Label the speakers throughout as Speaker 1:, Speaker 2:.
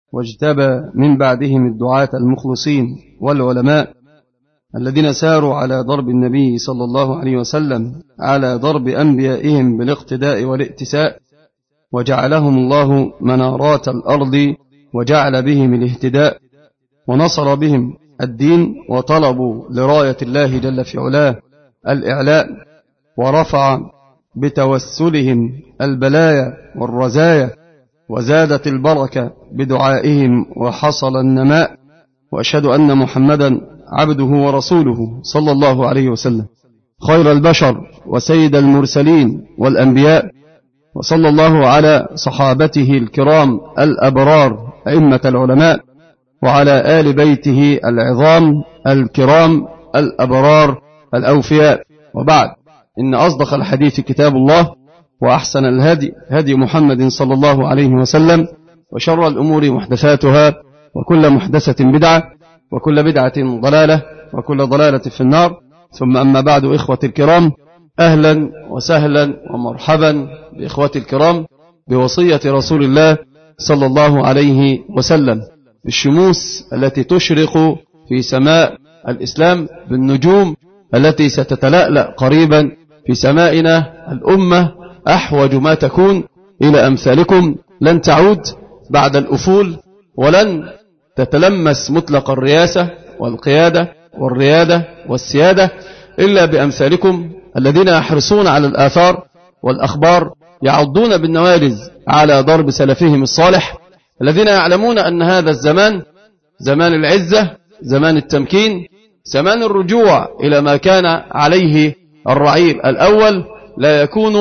Speaker 1: واجتبى من بعدهم الدعاة المخلصين والعلماء الذين ساروا على ضرب النبي صلى الله عليه وسلم على ضرب أنبيائهم بالاقتداء والائتساء، وجعلهم الله منارات الأرض وجعل بهم الاهتداء، ونصر بهم الدين، وطلبوا لراية الله جل في علاه الإعلاء، ورفع بتوسلهم البلايا والرزايا، وزادت البركة بدعائهم وحصل النماء. وأشهد أن محمدا عبده ورسوله صلى الله عليه وسلم خير البشر وسيد المرسلين والأنبياء، وصلى الله على صحابته الكرام الأبرار أئمة العلماء، وعلى آل بيته العظام الكرام الأبرار الأوفياء. وبعد، إن أصدق الحديث كتاب الله، وأحسن الهدي هدي محمد صلى الله عليه وسلم، وشر الأمور محدثاتها، وكل محدثة بدعة، وكل بدعة ضلالة، وكل ضلالة في النار. ثم أما بعد، إخوة الكرام، أهلا وسهلا ومرحبا بإخوة الكرام بوصية رسول الله صلى الله عليه وسلم بالشموس التي تشرق في سماء الإسلام، بالنجوم التي ستتلألأ قريبا في سمائنا. الأمة أحوج ما تكون إلى أمثالكم، لن تعود بعد الأفول، ولن تتلمس مطلق الرياسة والقيادة والريادة والسيادة إلا بأمثالكم الذين يحرصون على الآثار والأخبار، يعضون بالنوالز على ضرب سلفهم الصالح، الذين يعلمون أن هذا الزمان زمان العزة، زمان التمكين، زمان الرجوع إلى ما كان عليه الرعيل الأول، لا يكون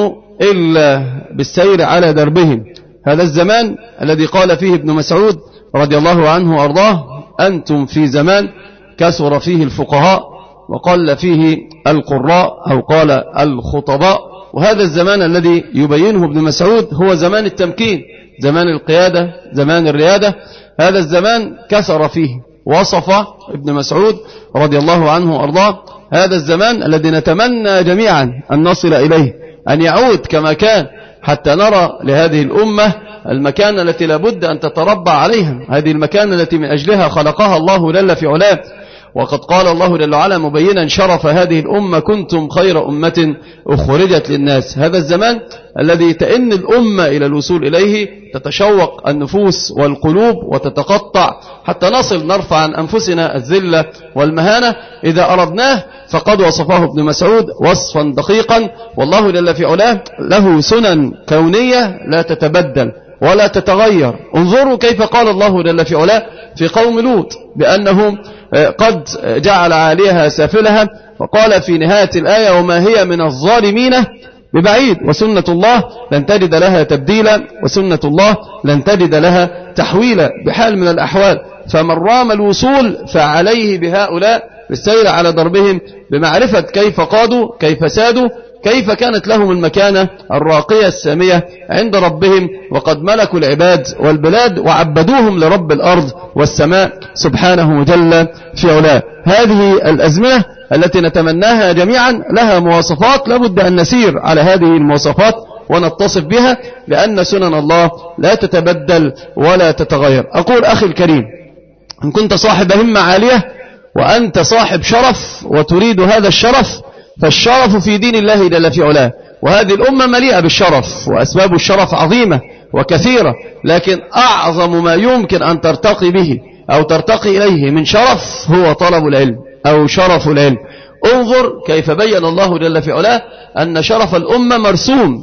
Speaker 1: إلا بالسير على دربهم. هذا الزمان الذي قال فيه ابن مسعود رضي الله عنه وأرضاه: أنتم في زمان كثر فيه الفقهاء وقل فيه القراء، أو قال الخطباء. وهذا الزمان الذي يبينه ابن مسعود هو زمان التمكين، زمان القيادة، زمان الريادة. هذا الزمان كثر فيه، وصف ابن مسعود رضي الله عنه وأرضاه هذا الزمان الذي نتمنى جميعا أن نصل إليه، أن يعود كما كان، حتى نرى لهذه الأمة المكانة التي لابد أن تتربع عليها، هذه المكانة التي من أجلها خلقها الله جل في علاه. وقد قال الله جل وعلا مبينا شرف هذه الأمة: كنتم خير أمة أخرجت للناس. هذا الزمان الذي تئن الأمة إلى الوصول إليه، تتشوق النفوس والقلوب وتتقطع حتى نصل نرفع عن أنفسنا الذلة والمهانة. إذا أردناه فقد وصفه ابن مسعود وصفا دقيقا، والله جل في علاه له سنن كونية لا تتبدل ولا تتغير. انظروا كيف قال الله جل في علاه في قوم لوط بأنهم قد جعل عليها سافلها، وقال في نهاية الآية: وما هي من الظالمين ببعيد، وسنة الله لن تجد لها تبديلا، وسنة الله لن تجد لها تحويلا بحال من الأحوال. فمن رام الوصول فعليه بهؤلاء بالسير على دربهم، بمعرفة كيف قادوا، كيف سادوا، كيف كانت لهم المكانة الراقية السامية عند ربهم، وقد ملكوا العباد والبلاد وعبدوهم لرب الأرض والسماء سبحانه جل في علاه. هذه الأزمنة التي نتمناها جميعا لها مواصفات، لابد أن نسير على هذه المواصفات ونتصف بها، لأن سنن الله لا تتبدل ولا تتغير. أقول أخي الكريم، إن كنت صاحب همة عالية وأنت صاحب شرف وتريد هذا الشرف، فالشرف في دين الله جل في علاه، وهذه الأمة مليئة بالشرف، وأسباب الشرف عظيمة وكثيرة، لكن أعظم ما يمكن أن ترتقي به أو ترتقي إليه من شرف هو طلب العلم أو شرف العلم. انظر كيف بين الله جل في علاه أن شرف الأمة مرسوم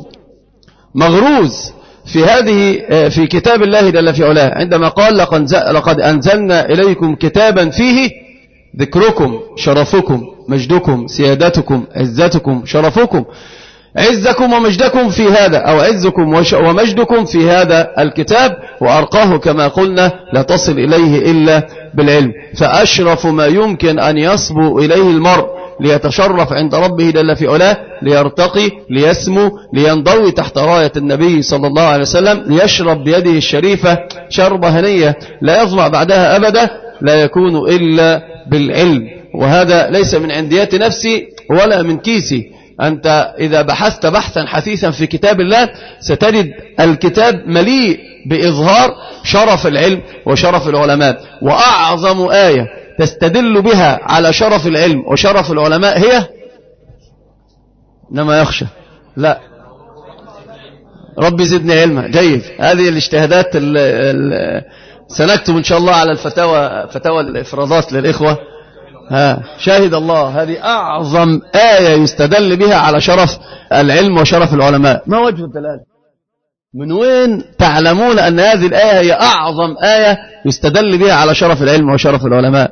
Speaker 1: مغروز في كتاب الله جل في علاه، عندما قال: لقد أنزلنا إليكم كتابا فيه ذكركم، شرفكم، مجدكم، سيادتكم، عزتكم، شرفكم، عزكم ومجدكم في هذا، أو عزكم ومجدكم في هذا الكتاب، وأرقاه كما قلنا لا تصل إليه إلا بالعلم. فأشرف ما يمكن أن يصبو إليه المرء ليتشرف عند ربه جل في علاه، ليرتقي، ليسمو، لينضوي تحت راية النبي صلى الله عليه وسلم، ليشرب بيده الشريفة شربة هنية لا يظمأ بعدها أبدا، لا يكون إلا بالعلم. وهذا ليس من عنديات نفسي ولا من كيسي، أنت إذا بحثت بحثا حثيثا في كتاب الله ستجد الكتاب مليء بإظهار شرف العلم وشرف العلماء. وأعظم آية تستدل بها على شرف العلم وشرف العلماء هي إنما يخشى. لا، ربي زدني علما. جيد، هذه الاجتهادات سنكتب إن شاء الله على فتاوى الإفرادات للإخوة. شاهد الله، هذه أعظم آية يستدل بها على شرف العلم وشرف العلماء. ما وجه الدلالة؟ من وين تعلمون أن هذه الآية هي أعظم آية يستدل بها على شرف العلم وشرف العلماء؟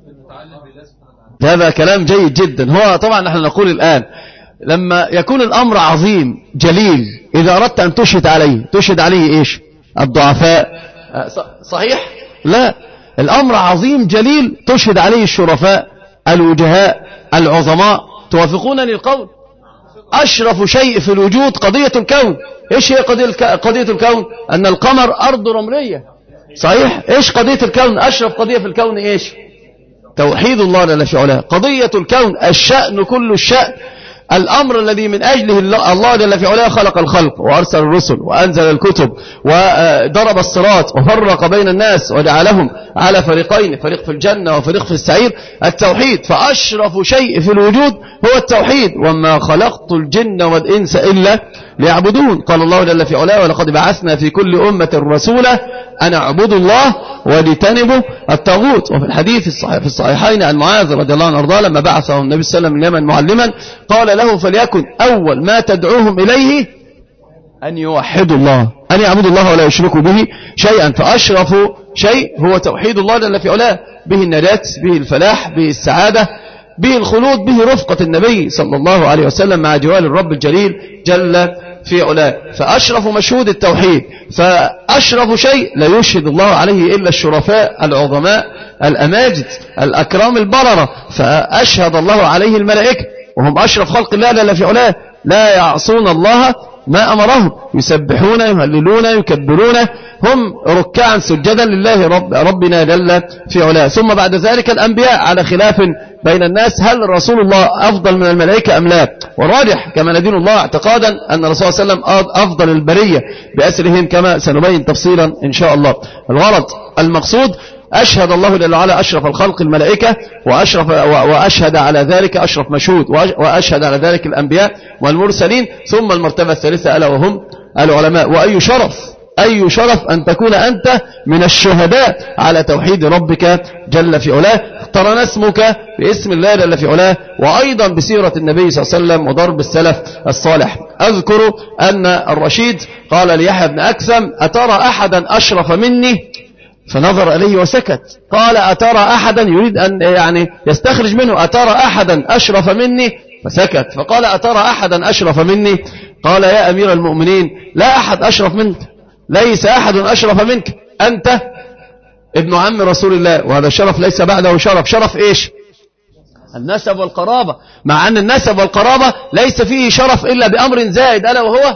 Speaker 1: هذا كلام جيد جدا. هو طبعا نحن نقول الآن لما يكون الأمر عظيم جليل، إذا أردت أن تشهد عليه إيش؟ الضعفاء. صحيح؟ لا، الأمر عظيم جليل تشهد عليه الشرفاء الوجهاء العظماء. توافقونني القول؟ أشرف شيء في الوجود قضية الكون. إيش هي قضية الكون؟ أن القمر أرض رملية. صحيح؟ إيش قضية الكون؟ أشرف قضية في الكون إيش؟ توحيد الله جل في علاه. قضية الكون الشأن كل الشأن، الأمر الذي من أجله الله جل في علاه خلق الخلق وأرسل الرسل وأنزل الكتب وضرب الصراط وفرق بين الناس وجعلهم على فريقين، فريق في الجنة وفريق في السعير. التوحيد، فأشرف شيء في الوجود هو التوحيد. وما خلقت الجن والإنس إلا ليعبدون. قال الله جل في علاه ولقد بعثنا في كل أمة رسولا أن اعبدوا الله واجتنبوا الطاغوت. وفي الحديث في الصحيحين عن معاذ رضي الله عنه وارضاه لما بعثه النبي صلى الله عليه وسلم اليمن معلما قال له فليكن أول ما تدعوهم إليه أن يوحدوا الله، أن يعبدوا الله ولا يشركوا به شيئا. فأشرف شيء هو توحيد الله جل في علاه، به النجاة، به الفلاح، به السعادة، به الخلود، به رفقة النبي صلى الله عليه وسلم مع جوال الرب الجليل جل في علاه. فأشرف مشهود التوحيد. فأشرف شيء لا يشهد الله عليه إلا الشرفاء العظماء الأماجد الأكرام البررة. فأشهد الله عليه الملائكة وهم أشرف خلق الله جل في علاه، لا يعصون الله ما أمرهم، يسبحون يهللون يكبرون، هم ركعا سجدا لله ربنا جل في علاه. ثم بعد ذلك الأنبياء على خلاف بين الناس هل رسول الله أفضل من الملائكة أم لا؟ والراجح كما ندين الله اعتقادا أن الرسول صلى الله عليه وسلم أفضل البرية بأسرهم كما سنبين تفصيلا إن شاء الله. الغرض المقصود أشهد الله جل وعلا أشرف الخلق الملائكة وأشهد على ذلك أشرف مشهود، وأشهد على ذلك الأنبياء والمرسلين. ثم المرتبة الثالثة ألا وهم العلماء. وأي شرف أن تكون أنت من الشهداء على توحيد ربك جل في علاه. اقترن اسمك باسم الله جل في علاه وأيضا بسيرة النبي صلى الله عليه وسلم وضرب السلف الصالح. أذكر أن الرشيد قال ليحيى بن أكثم أترى أحدا أشرف مني؟ فنظر إليه وسكت. قال أترى أحدا، يريد أن يعني يستخرج منه أترى أحدا أشرف مني؟ فسكت. فقال أترى أحدا أشرف مني؟ قال يا أمير المؤمنين لا أحد أشرف منك، ليس أحد أشرف منك، أنت ابن عم رسول الله. وهذا الشرف ليس بعده شرف إيش؟ النسب والقرابة. مع أن النسب والقرابة ليس فيه شرف إلا بأمر زائد ألا وهو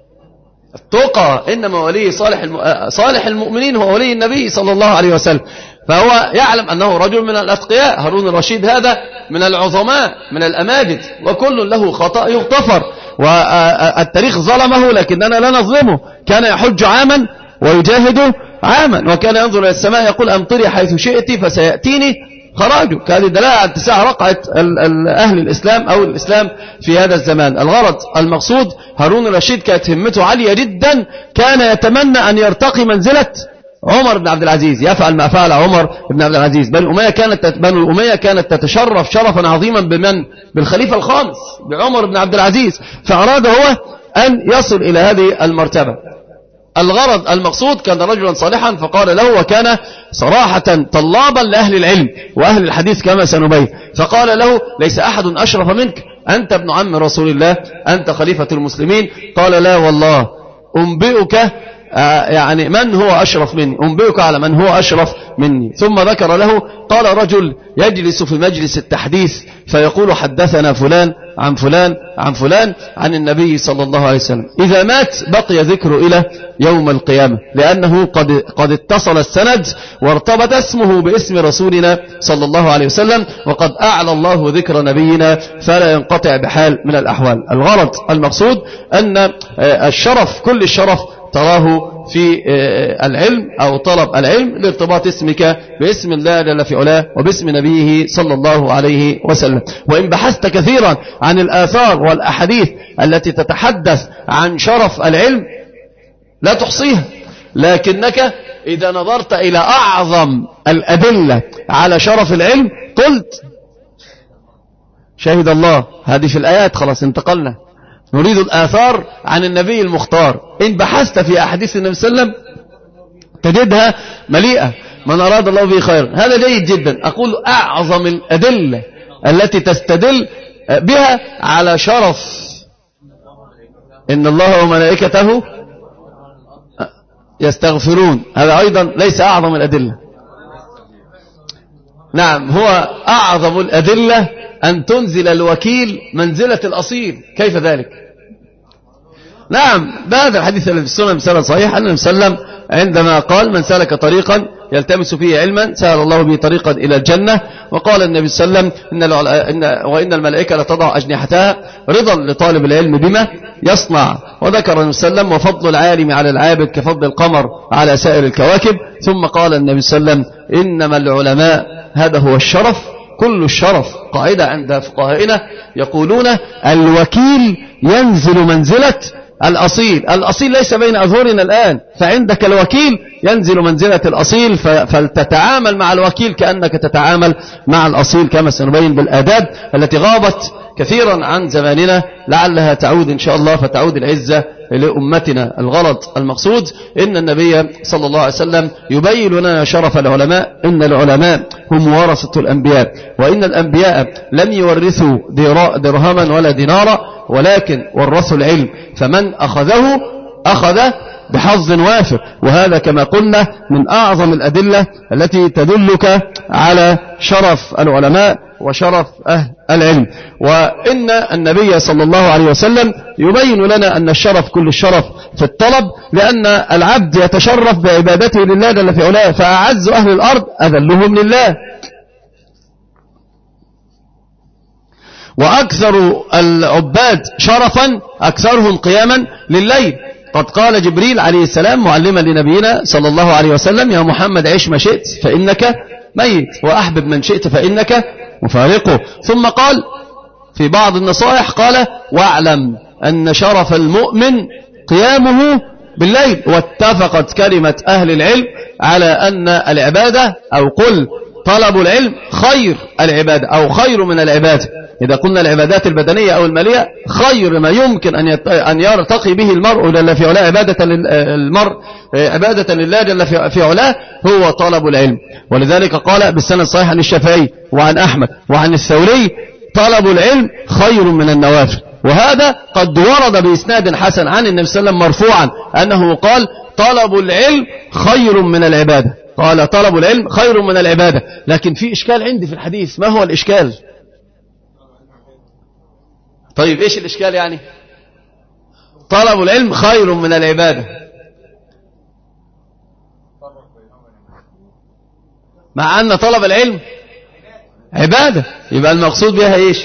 Speaker 1: التقى. إنما ولي صالح المؤمنين هو ولي النبي صلى الله عليه وسلم. فهو يعلم أنه رجل من الأتقياء. هارون الرشيد هذا من العظماء من الأماجد، وكل له خطأ يغتفر، والتاريخ ظلمه لكننا لا نظلمه. كان يحج عاما ويجاهد عاما، وكان ينظر إلى السماء يقول أمطري حيث شئت فسيأتيني خراجك. هذه دلالة على اتساع رقعة أهل الإسلام أو الإسلام في هذا الزمان. الغرض المقصود هارون الرشيد كانت همته عالية جدا، كان يتمنى أن يرتقي منزلة عمر بن عبد العزيز، يفعل ما فعل عمر بن عبد العزيز. بنو الأمية كانت تتشرف شرفا عظيما بالخليفة الخامس بعمر بن عبد العزيز، فأراد هو أن يصل إلى هذه المرتبة. الغرض المقصود كان رجلا صالحا، فقال له، وكان صراحة طلابا لأهل العلم وأهل الحديث كما سنبين، فقال له ليس أحد أشرف منك، أنت ابن عم رسول الله، أنت خليفة المسلمين. قال لا والله أنبئك يعني من هو أشرف مني، أنبئك على من هو أشرف مني. ثم ذكر له قال رجل يجلس في مجلس التحديث فيقول حدثنا فلان عن فلان عن فلان عن النبي صلى الله عليه وسلم. إذا مات بقي ذكره إلى يوم القيامة، لأنه قد اتصل السند وارتبط اسمه باسم رسولنا صلى الله عليه وسلم، وقد أعلى الله ذكر نبينا فلا ينقطع بحال من الأحوال. الغرض المقصود أن الشرف، كل الشرف تراه في العلم أو طلب العلم لارتباط اسمك باسم الله جل في علاه وباسم نبيه صلى الله عليه وسلم. وإن بحثت كثيرا عن الآثار والأحاديث التي تتحدث عن شرف العلم لا تحصيها، لكنك إذا نظرت إلى أعظم الأدلة على شرف العلم قلت شهد الله. هذه في الآيات، خلاص انتقلنا، نريد الآثار عن النبي المختار. إن بحثت في أحاديث النبي صلى الله عليه وسلم تجدها مليئة، من أراد الله به خيرا. هذا جيد جدا. أقول أعظم الأدلة التي تستدل بها على شرف إن الله وملائكته يستغفرون، هذا أيضا ليس أعظم الأدلة. نعم، هو أعظم الأدلة أن تنزل الوكيل منزلة الأصيل. كيف ذلك؟ نعم، بهذا الحديث الذي في السنة بسنة صحيح أن النبي صلى الله عليه وسلم عندما قال من سلك طريقا يلتمس فيه علما سهل الله به طريقا إلى الجنة، وقال النبي صلى الله عليه وسلم وإن الملائكة لتضع أجنحتها رضا لطالب العلم بما يصنع. وذكر النبي صلى الله عليه وسلم وفضل العالم على العابد كفضل القمر على سائر الكواكب. ثم قال النبي صلى الله عليه وسلم إنما العلماء، هذا هو الشرف، كل الشرف. قاعدة عند فقهائنا يقولون الوكيل ينزل منزلة الأصيل. الأصيل ليس بين أظهرنا الآن، فعندك الوكيل ينزل منزلة الأصيل، فلتتعامل مع الوكيل كأنك تتعامل مع الأصيل، كما سنبين بالآداب التي غابت كثيرا عن زماننا، لعلها تعود إن شاء الله، فتعود العزة لأمتنا. الغلط المقصود إن النبي صلى الله عليه وسلم يبين لنا شرف العلماء. إن العلماء هم ورثة الأنبياء، وإن الأنبياء لم يورثوا درهما ولا دينارا، ولكن ورثوا العلم، فمن أخذه أخذ بحظ وافر. وهذا كما قلنا من أعظم الأدلة التي تدلك على شرف العلماء وشرف أهل العلم. وإن النبي صلى الله عليه وسلم يبين لنا أن الشرف كل الشرف في الطلب، لأن العبد يتشرف بعبادته لله جل في علاه، فأعز أهل الأرض أذلهم لله. وأكثر العباد شرفا أكثرهم قياما لليل. قد قال جبريل عليه السلام معلما لنبينا صلى الله عليه وسلم يا محمد عش ما شئت فإنك ميت، وأحبب من شئت فإنك مفارقه. ثم قال في بعض النصائح قال واعلم أن شرف المؤمن قيامه بالليل. واتفقت كلمة أهل العلم على أن العبادة أو قل طلب العلم خير العبادة أو خير من العبادة. إذا قلنا العبادات البدنية أو المالية خير ما يمكن أن يرتقي به المرء جل في علاه عبادة لله جل في علاه هو طلب العلم. ولذلك قال بالسند الصحيح عن الشافعي وعن أحمد وعن الثوري طلب العلم خير من النوافل. وهذا قد ورد بإسناد حسن عن النبي صلى الله عليه وسلم مرفوعا أنه قال طلب العلم خير من العبادة. قال طلب العلم خير من العبادة. لكن في إشكال عندي في الحديث. ما هو الإشكال؟ طيب إيش الإشكال يعني؟ طلب العلم خير من العبادة، مع أن طلب العلم عبادة، يبقى المقصود بها إيش؟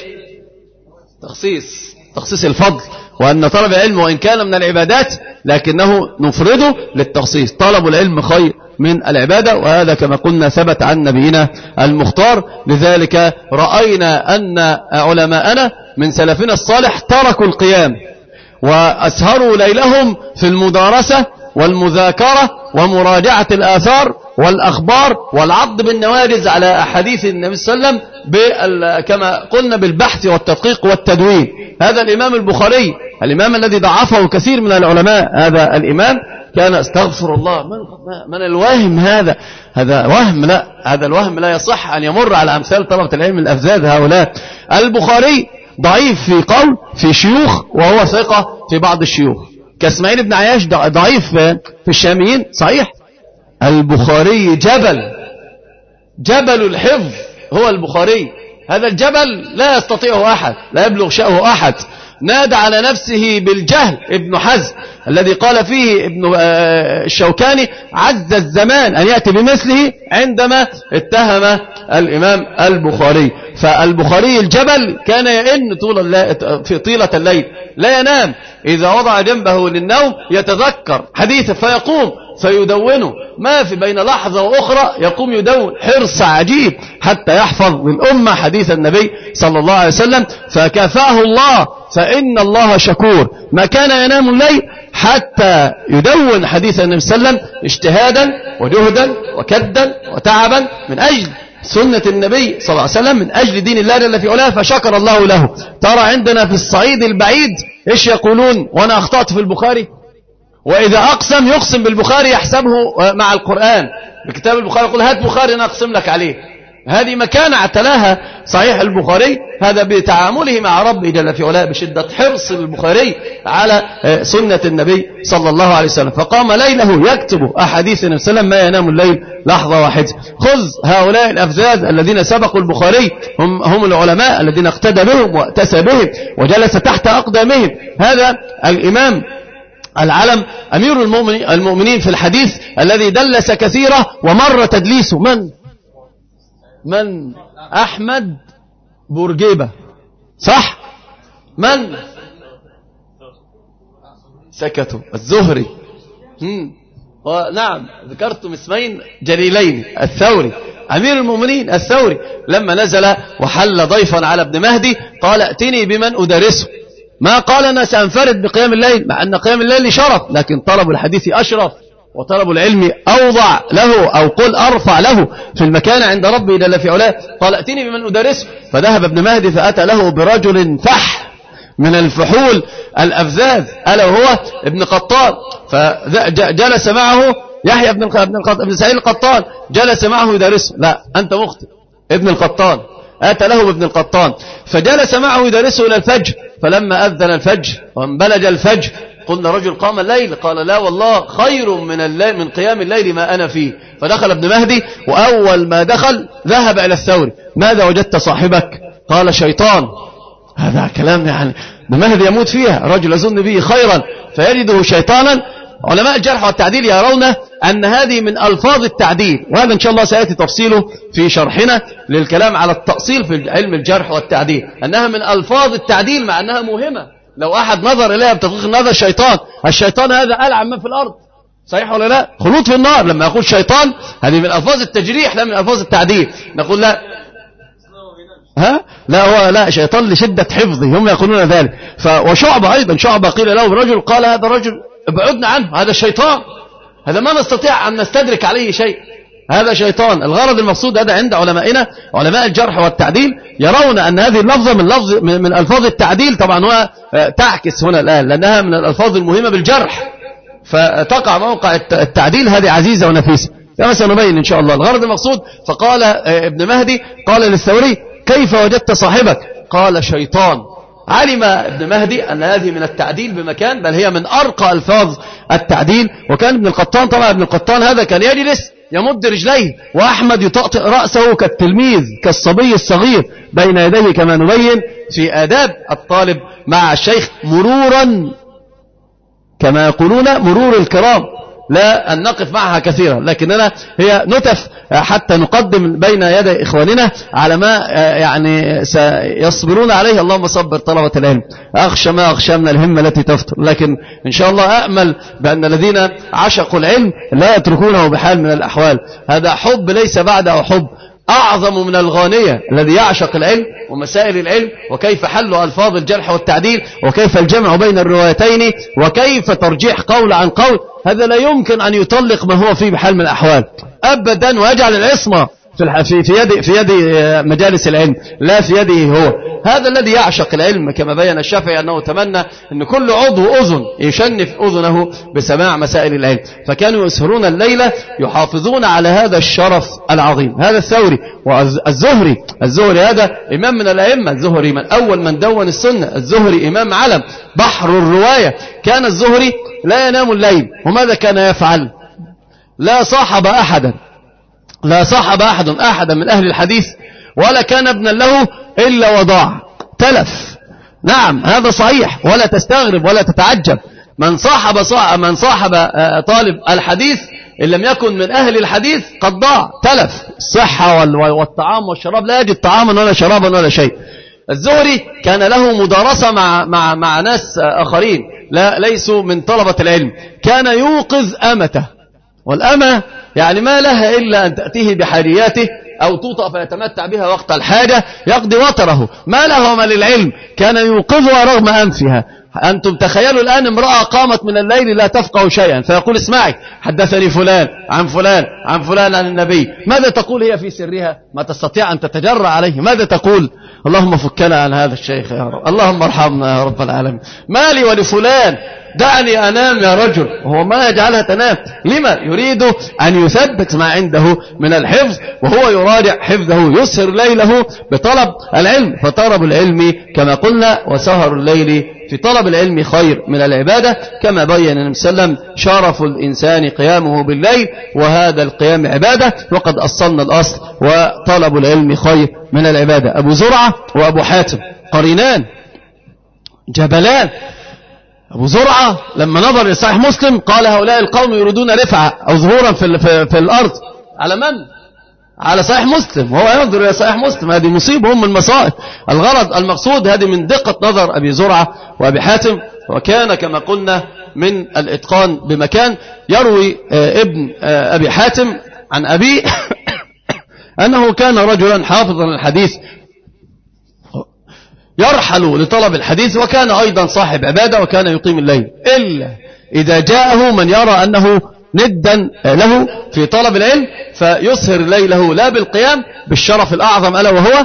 Speaker 1: تخصيص الفضل، وأن طلب العلم وإن كان من العبادات لكنه نفرده للتخصيص. طلب العلم خير من العبادة، وهذا كما قلنا ثبت عن نبينا المختار. لذلك رأينا أن علماءنا من سلفنا الصالح تركوا القيام وأسهروا ليلهم في المدارسة والمذاكرة ومراجعة الآثار والأخبار والعض بالنواجز على أحاديث النبي صلى الله عليه وسلم كما قلنا بالبحث والتدقيق والتدوين. هذا الإمام البخاري، الإمام الذي ضعفه كثير من العلماء، هذا الإمام كان استغفر الله من الوهم هذا وهم، لا، هذا الوهم لا يصح أن يمر على أمثال طلبة العلم الأفذاذ هؤلاء. البخاري ضعيف في قول في شيوخ وهو ثقة في بعض الشيوخ، كاسماعيل بن عياش ضعيف في الشاميين صحيح. البخاري جبل الحفظ هو البخاري، هذا الجبل لا يستطيعه أحد، لا يبلغ شأنه أحد. نادى على نفسه بالجهل ابن حزم الذي قال فيه ابن الشوكاني عز الزمان أن يأتي بمثله عندما اتهم الإمام البخاري. فالبخاري الجبل كان يئن في طيلة الليل لا ينام، إذا وضع جنبه للنوم يتذكر حديثه فيقوم فيدونه، ما في بين لحظة وأخرى يقوم يدون، حرص عجيب حتى يحفظ للأمة حديث النبي صلى الله عليه وسلم. فكافأه الله، فإن الله شكور، ما كان ينام الليل حتى يدون حديث النبي صلى الله عليه وسلم اجتهادا وجهدا وكدا وتعبا من أجل سنة النبي صلى الله عليه وسلم، من أجل دين الله جل في علاه، فشكر الله له. ترى عندنا في الصعيد البعيد إيش يقولون؟ وأنا أخطأت في البخاري، وإذا أقسم يقسم بالبخاري يحسبه مع القرآن، بكتاب البخاري يقول هات بخاري أنا أقسم لك عليه. هذه مكانة اعتلاها صحيح البخاري، هذا بتعامله مع ربه جل في علاه بشدة حرص البخاري على سنة النبي صلى الله عليه وسلم، فقام ليله يكتب أحاديث النبي صلى الله عليه وسلم ما ينام الليل لحظة واحدة. خذ هؤلاء الأفذاذ الذين سبقوا البخاري، هم العلماء الذين اقتدى بهم واتسى بهم وجلس تحت أقدامهم. هذا الإمام العلم أمير المؤمنين في الحديث الذي دلس كثيرا ومر تدليسه من أحمد بورجيبة، صح؟ من سكتوا؟ الزهري. نعم ذكرتم اسمين جليلين، الثوري أمير المؤمنين الثوري لما نزل وحل ضيفا على ابن مهدي قال ائتني بمن أدرسه، ما قال أنا سأنفرد بقيام الليل، مع أن قيام الليل شرف، لكن طلب الحديث أشرف وطلب العلم أوضع له أو قل أرفع له في المكان عند ربي جل في علاه. قال ائتني بمن أدرسه، فذهب ابن مهدي فأتى له برجل فح من الفحول الأفذاذ ألا وهو ابن قطان، فجلس معه يحيى بن سعيد القطان، جلس معه يدرسه. لا أنت مخطئ، ابن القطان أتى له ابن القطان فجلس معه يدرسه إلى الفجر. فلما أذن الفجر وانبلج الفجر قلنا رجل قام الليل، قال لا والله خير من قيام الليل ما أنا فيه. فدخل ابن مهدي، وأول ما دخل ذهب إلى الثوري، ماذا وجدت صاحبك؟ قال شيطان. هذا كلام يعني ابن مهدي يموت فيها، رجل يظن به خيرا فيجده شيطانا. علماء الجرح والتعديل يرون أن هذه من ألفاظ التعديل، وهذا إن شاء الله سيأتي تفصيله في شرحنا للكلام على التأصيل في علم الجرح والتعديل، أنها من ألفاظ التعديل مع أنها مهمة. لو أحد نظر إليها بتدقيق النظر الشيطان هذا ألعن من في الأرض، صحيح ولا لا؟ خلود في النار. لما يقول شيطان هذه من ألفاظ التجريح لا من ألفاظ التعديل، نقول لا هو لا شيطان لشدة حفظه، هم يقولون ذلك. وشعبة أيضا، شعبة قيل له رجل قال هذا رجل ابعدنا عنه، هذا الشيطان، هذا ما نستطيع أن نستدرك عليه شيء، هذا شيطان. الغرض المقصود هذا عند علمائنا علماء الجرح والتعديل يرون أن هذه اللفظة من ألفاظ التعديل، طبعا هو تعكس هنا الآن لأنها من الألفاظ المهمة بالجرح، فتقع موقع التعديل هذه عزيزة ونفيسة كما سنبين إن شاء الله. الغرض المقصود فقال ابن مهدي قال للثوري كيف وجدت صاحبك؟ قال شيطان. علم ابن مهدي أن هذه من التعديل بمكان، بل هي من أرقى ألفاظ التعديل. وكان ابن القطان، طبعا ابن القطان هذا كان يجلس يمد رجليه، وأحمد يطأطئ رأسه كالتلميذ كالصبي الصغير بين يديه، كما نبين في آداب الطالب مع الشيخ، مرورا كما يقولون مرور الكرام، لا أن نقف معها كثيرا، لكننا هي نتف حتى نقدم بين يدي إخواننا على ما يعني سيصبرون عليه. اللهم صبر طلبة العلم، أخشى ما أخشى من الهمة التي تفتر، لكن إن شاء الله أأمل بأن الذين عشقوا العلم لا يتركونه بحال من الأحوال. هذا حب ليس بعده حب أعظم من الغانية الذي يعشق العلم ومسائل العلم، وكيف حل ألفاظ الجرح والتعديل، وكيف الجمع بين الروايتين، وكيف ترجيح قول عن قول. هذا لا يمكن أن يطلق ما هو فيه بحال من الأحوال أبدا، ويجعل العصمة في يد مجالس العلم لا في يده هو. هذا الذي يعشق العلم، كما بين الشافعي أنه تمنى أن كل عضو أذن يشنف أذنه بسماع مسائل العلم، فكانوا يسهرون الليلة يحافظون على هذا الشرف العظيم. هذا الثوري. والزهري هذا إمام من الأئمة، الزهري من أول من دون السنة، الزهري إمام علم بحر الرواية. كان الزهري لا ينام الليل، وماذا كان يفعل؟ لا صاحب أحدا من أهل الحديث ولا كان ابنا له إلا وضاع، تلف. نعم هذا صحيح، ولا تستغرب ولا تتعجب. من صاحب طالب الحديث إن لم يكن من أهل الحديث قد ضاع، تلف. الصحة والطعام والشراب، لا يجد طعاما ولا شرابا ولا شيء. الزهري كان له مدارسة مع ناس آخرين ليسوا من طلبة العلم، كان يوقظ أمته، والأمة يعني ما لها إلا أن تأتيه بحرياته أو توطأ فيتمتع بها وقت الحاجة يقضي وطره، ما له وما للعلم، كان يوقظها رغم أنفها. أنتم تخيلوا الآن امرأة قامت من الليل لا تفقه شيئا، فيقول اسمعي حدثني فلان عن فلان عن فلان عن النبي، ماذا تقول هي في سرها؟ ما تستطيع أن تتجرأ عليه، ماذا تقول؟ اللهم فكنا عن هذا الشيخ يا رب، اللهم ارحمنا يا رب العالمين، مالي ولفلان، دعني أنام يا رجل. وهو ما يجعلها تنام، لما؟ يريد أن يثبت ما عنده من الحفظ، وهو يراجع حفظه، يسهر ليله بطلب العلم. فطلب العلم كما قلنا وسهر الليل في طلب العلم خير من العبادة، كما بين النبي صلى الله عليه وسلم شرف الإنسان قيامه بالليل، وهذا القيام عبادة، وقد أصلنا الأصل وطلب العلم خير من العبادة. أبو زرعة وأبو حاتم قرينان جبلان. أبو زرعة لما نظر لصحيح مسلم قال هؤلاء القوم يريدون رفعة أو ظهورا في الأرض. على من؟ على صحيح مسلم، وهو ينظر إلى صحيح مسلم. هذه مصيبة من المصائب. الغرض المقصود هذه من دقة نظر أبي زرعة وأبي حاتم، وكان كما قلنا من الإتقان بمكان. يروي ابن أبي حاتم عن أبي أنه كان رجلا حافظا الحديث يرحل لطلب الحديث، وكان أيضا صاحب عبادة، وكان يقيم الليل، إلا إذا جاءه من يرى أنه ندا له في طلب العلم فيسهر ليله لا بالقيام بالشرف الأعظم ألا وهو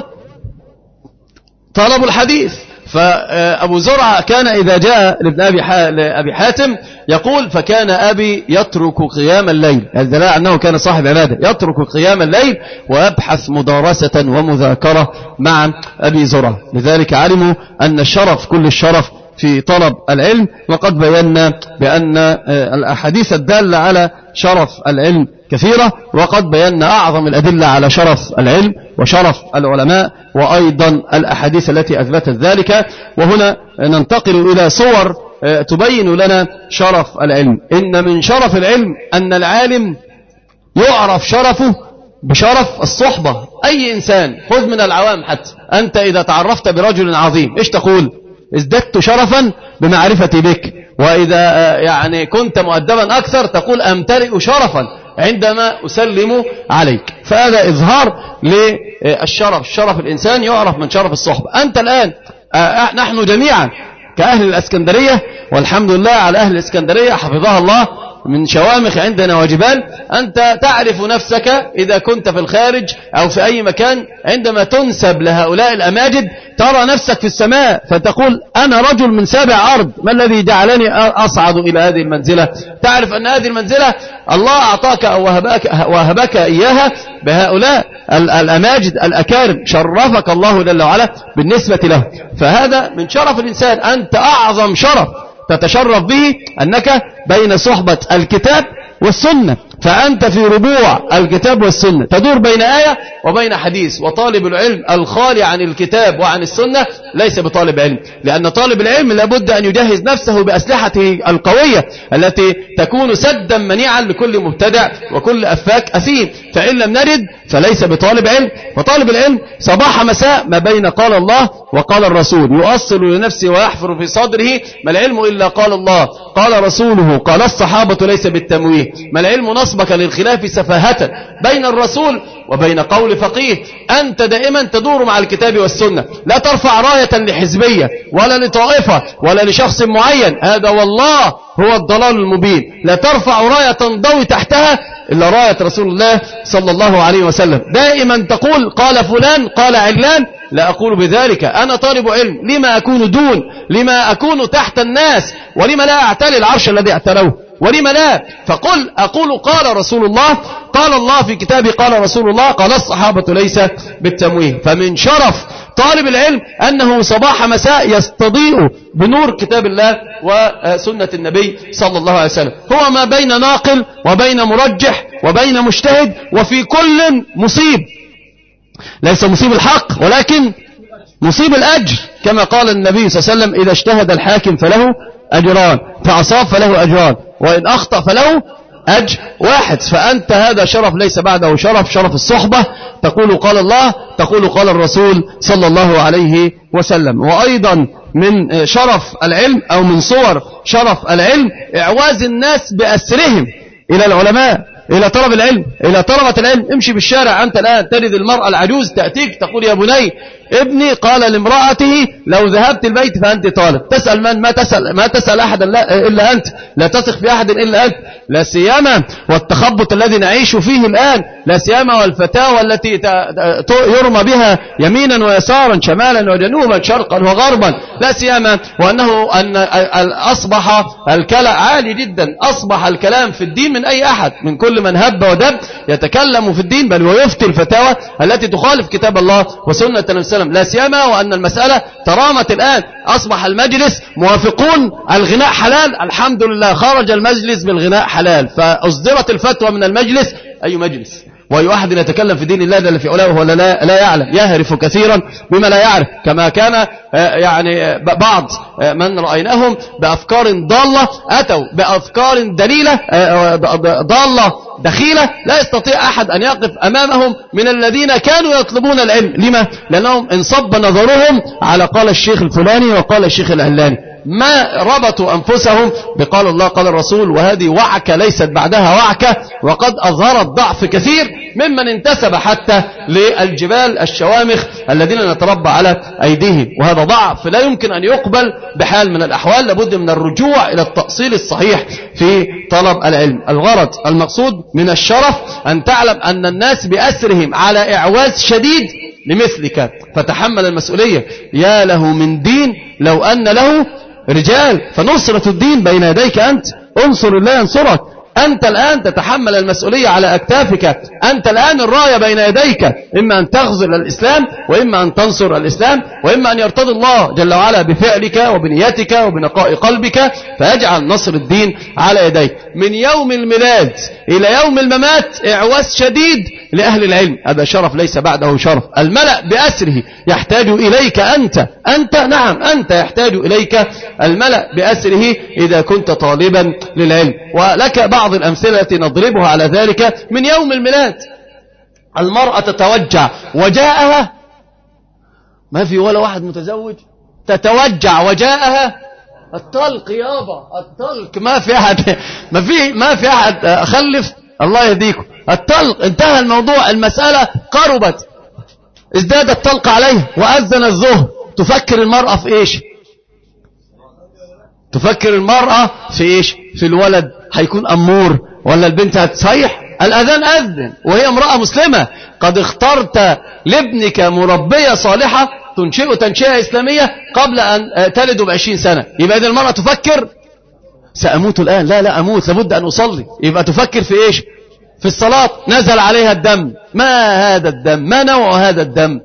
Speaker 1: طلب الحديث. فأبو زرعة كان إذا جاء لأبي حاتم يقول فكان أبي يترك قيام الليل، الدليل أنه كان صاحب عبادة، يترك قيام الليل ويبحث مدارسة ومذاكرة مع أبي زرعة. لذلك علموا أن الشرف كل الشرف في طلب العلم، وقد بينا بأن الأحاديث الدالة على شرف العلم كثيرة، وقد بينا أعظم الأدلة على شرف العلم وشرف العلماء، وأيضا الأحاديث التي أثبتت ذلك. وهنا ننتقل إلى صور تبين لنا شرف العلم. إن من شرف العلم أن العالم يعرف شرفه بشرف الصحبة. أي إنسان، خذ من العوام حتى، أنت إذا تعرفت برجل عظيم إيش تقول؟ ازددت شرفا بمعرفتي بك. وإذا يعني كنت مؤدبا أكثر تقول أمتلئ شرفا عندما أسلم عليك. فهذا إظهار للشرف. الشرف الإنسان يعرف من شرف الصحبة. أنت الآن نحن جميعا كأهل الإسكندرية، والحمد لله على أهل الإسكندرية حفظها الله، من شوامخ عندنا وجبال. أنت تعرف نفسك إذا كنت في الخارج أو في أي مكان، عندما تنسب لهؤلاء الأماجد ترى نفسك في السماء، فتقول أنا رجل من سابع أرض، ما الذي جعلني أصعد إلى هذه المنزلة؟ تعرف أن هذه المنزلة الله أعطاك أو وهبك إياها بهؤلاء الأماجد الأكارم، شرفك الله جل وعلا بالنسبة له. فهذا من شرف الإنسان. أنت أعظم شرف تتشرف به أنك بين صحبة الكتاب والسنة، فأنت في ربوع الكتاب والسنة، تدور بين آية وبين حديث. وطالب العلم الخالي عن الكتاب وعن السنة ليس بطالب علم، لأن طالب العلم لابد أن يجهز نفسه بأسلحته القوية التي تكون سدا منيعا لكل مبتدع وكل أفاك أثيم. فإن لم نجد فليس بطالب علم. وطالب العلم صباح مساء ما بين قال الله وقال الرسول، يؤصل لنفسه ويحفر في صدره ما العلم إلا قال الله قال رسوله قال الصحابة، ليس بالتمويه. ما العلم نصبك للخلاف سفاهة بين الرسول وبين قول فقيه. أنت دائما تدور مع الكتاب والسنة، لا ترفع راية لحزبية ولا لطائفة ولا لشخص معين، هذا والله هو الضلال المبين. لا ترفع راية تنضوي تحتها إلا راية رسول الله صلى الله عليه وسلم. دائما تقول قال فلان قال علان، لا أقول بذلك، أنا طالب علم، لما أكون دون، لما أكون تحت الناس، ولما لا أعتلي العرش الذي اعتلوه، ولما لا؟ فقل أقول قال رسول الله، قال الله في كتابه، قال رسول الله، قال الصحابة، ليس بالتمويه. فمن شرف طالب العلم أنه صباح مساء يستضيء بنور كتاب الله وسنة النبي صلى الله عليه وسلم. هو ما بين ناقل وبين مرجح وبين مجتهد، وفي كل مصيب. ليس مصيب الحق ولكن مصيب الأجر، كما قال النبي صلى الله عليه وسلم: إذا اجتهد الحاكم فله أجران، فأصاب فله أجران، وإن أخطأ فله أجر واحد. فأنت هذا شرف ليس بعده شرف الصحبة، تقول قال الله، تقول قال الرسول صلى الله عليه وسلم. وأيضا من شرف العلم أو من صور شرف العلم إعواز الناس بأسرهم إلى العلماء، إلى طلب العلم، إلى طلبة العلم. امشي بالشارع أنت الآن تجد المرأة العجوز تأتيك تقول: يا بني ابني قال لامرأته: لو ذهبت البيت فأنت طالب. تسأل من؟ ما تسأل أحد إلا أنت، لا تثق في أحد إلا أنت. لا سيما والتخبط الذي نعيش فيه الآن، لا سيما والفتاوى التي يرمى بها يمينا ويسارا، شمالا وجنوبا، شرقا وغربا، لا سيما وأنه أصبح الكلام عالي جدا، أصبح الكلام في الدين من أي أحد، من كل من هب ودب يتكلم في الدين، بل ويفتي الفتاوى التي تخالف كتاب الله وسنة النبي. لا سيما وأن المسألة ترامت الآن، أصبح المجلس موافقون الغناء حلال، الحمد لله خرج المجلس بالغناء حلال، فأصدرت الفتوى من المجلس. أي مجلس وأي واحد يتكلم في دين الله جل في علاه وهو لا يعلم، يهرف كثيرا بما لا يعرف، كما كان يعني بعض من رأيناهم بأفكار ضالة، أتوا بأفكار دليلة ضالة دخيلة، لا يستطيع أحد أن يقف أمامهم من الذين كانوا يطلبون العلم. لما؟ لأنهم انصب نظرهم على قال الشيخ الفلاني وقال الشيخ العلاني، ما ربطوا أنفسهم بقال الله قال الرسول. وهذه وعكة ليست بعدها وعكة، وقد أظهرت ضعف كثير ممن انتسب حتى للجبال الشوامخ الذين نتربى على أيديهم، وهذا ضعف لا يمكن أن يقبل بحال من الأحوال. لابد من الرجوع إلى التأصيل الصحيح في طلب العلم. الغرض المقصود من الشرف أن تعلم أن الناس بأسرهم على إعواز شديد لمثلك، فتحمل المسؤولية. يا له من دين لو أن له رجال، فنصرة الدين بين يديك أنت، انصر الله ينصرك. أنت الآن تتحمل المسؤولية على أكتافك، أنت الآن الراية بين يديك، إما أن تغزل الإسلام وإما أن تنصر الإسلام، وإما أن يرتضي الله جل وعلا بفعلك وبنيتك وبنقاء قلبك فيجعل نصر الدين على يديك. من يوم الميلاد إلى يوم الممات إعواز شديد لأهل العلم، هذا شرف ليس بعده شرف. الملأ بأسره يحتاج إليك أنت نعم أنت يحتاج إليك الملأ بأسره إذا كنت طالبا للعلم. ولك بعض الأمثلة نضربها على ذلك. من يوم الميلاد المرأة تتوجع وجاءها، ما في ولا واحد متزوج، تتوجع وجاءها الطلق يابا، الطلق، ما في أحد خلف، الله يهديكم، الطلق انتهى الموضوع، المسألة قربت، ازداد الطلق عليه وأذن الظهر. تفكر المرأة في ايش؟ تفكر المرأة في ايش؟ في الولد هيكون أمور ولا البنت هتصيح؟ الأذان أذن وهي امرأة مسلمة، قد اخترت لابنك مربية صالحة تنشئ تنشئة إسلامية قبل أن تلد ب20 سنة. يبقى إذا المرأة تفكر سأموت الآن، لا أموت، لابد أن أصلي. يبقى تفكر في إيش؟ في الصلاة. نزل عليها الدم، ما هذا الدم؟ ما نوع هذا الدم؟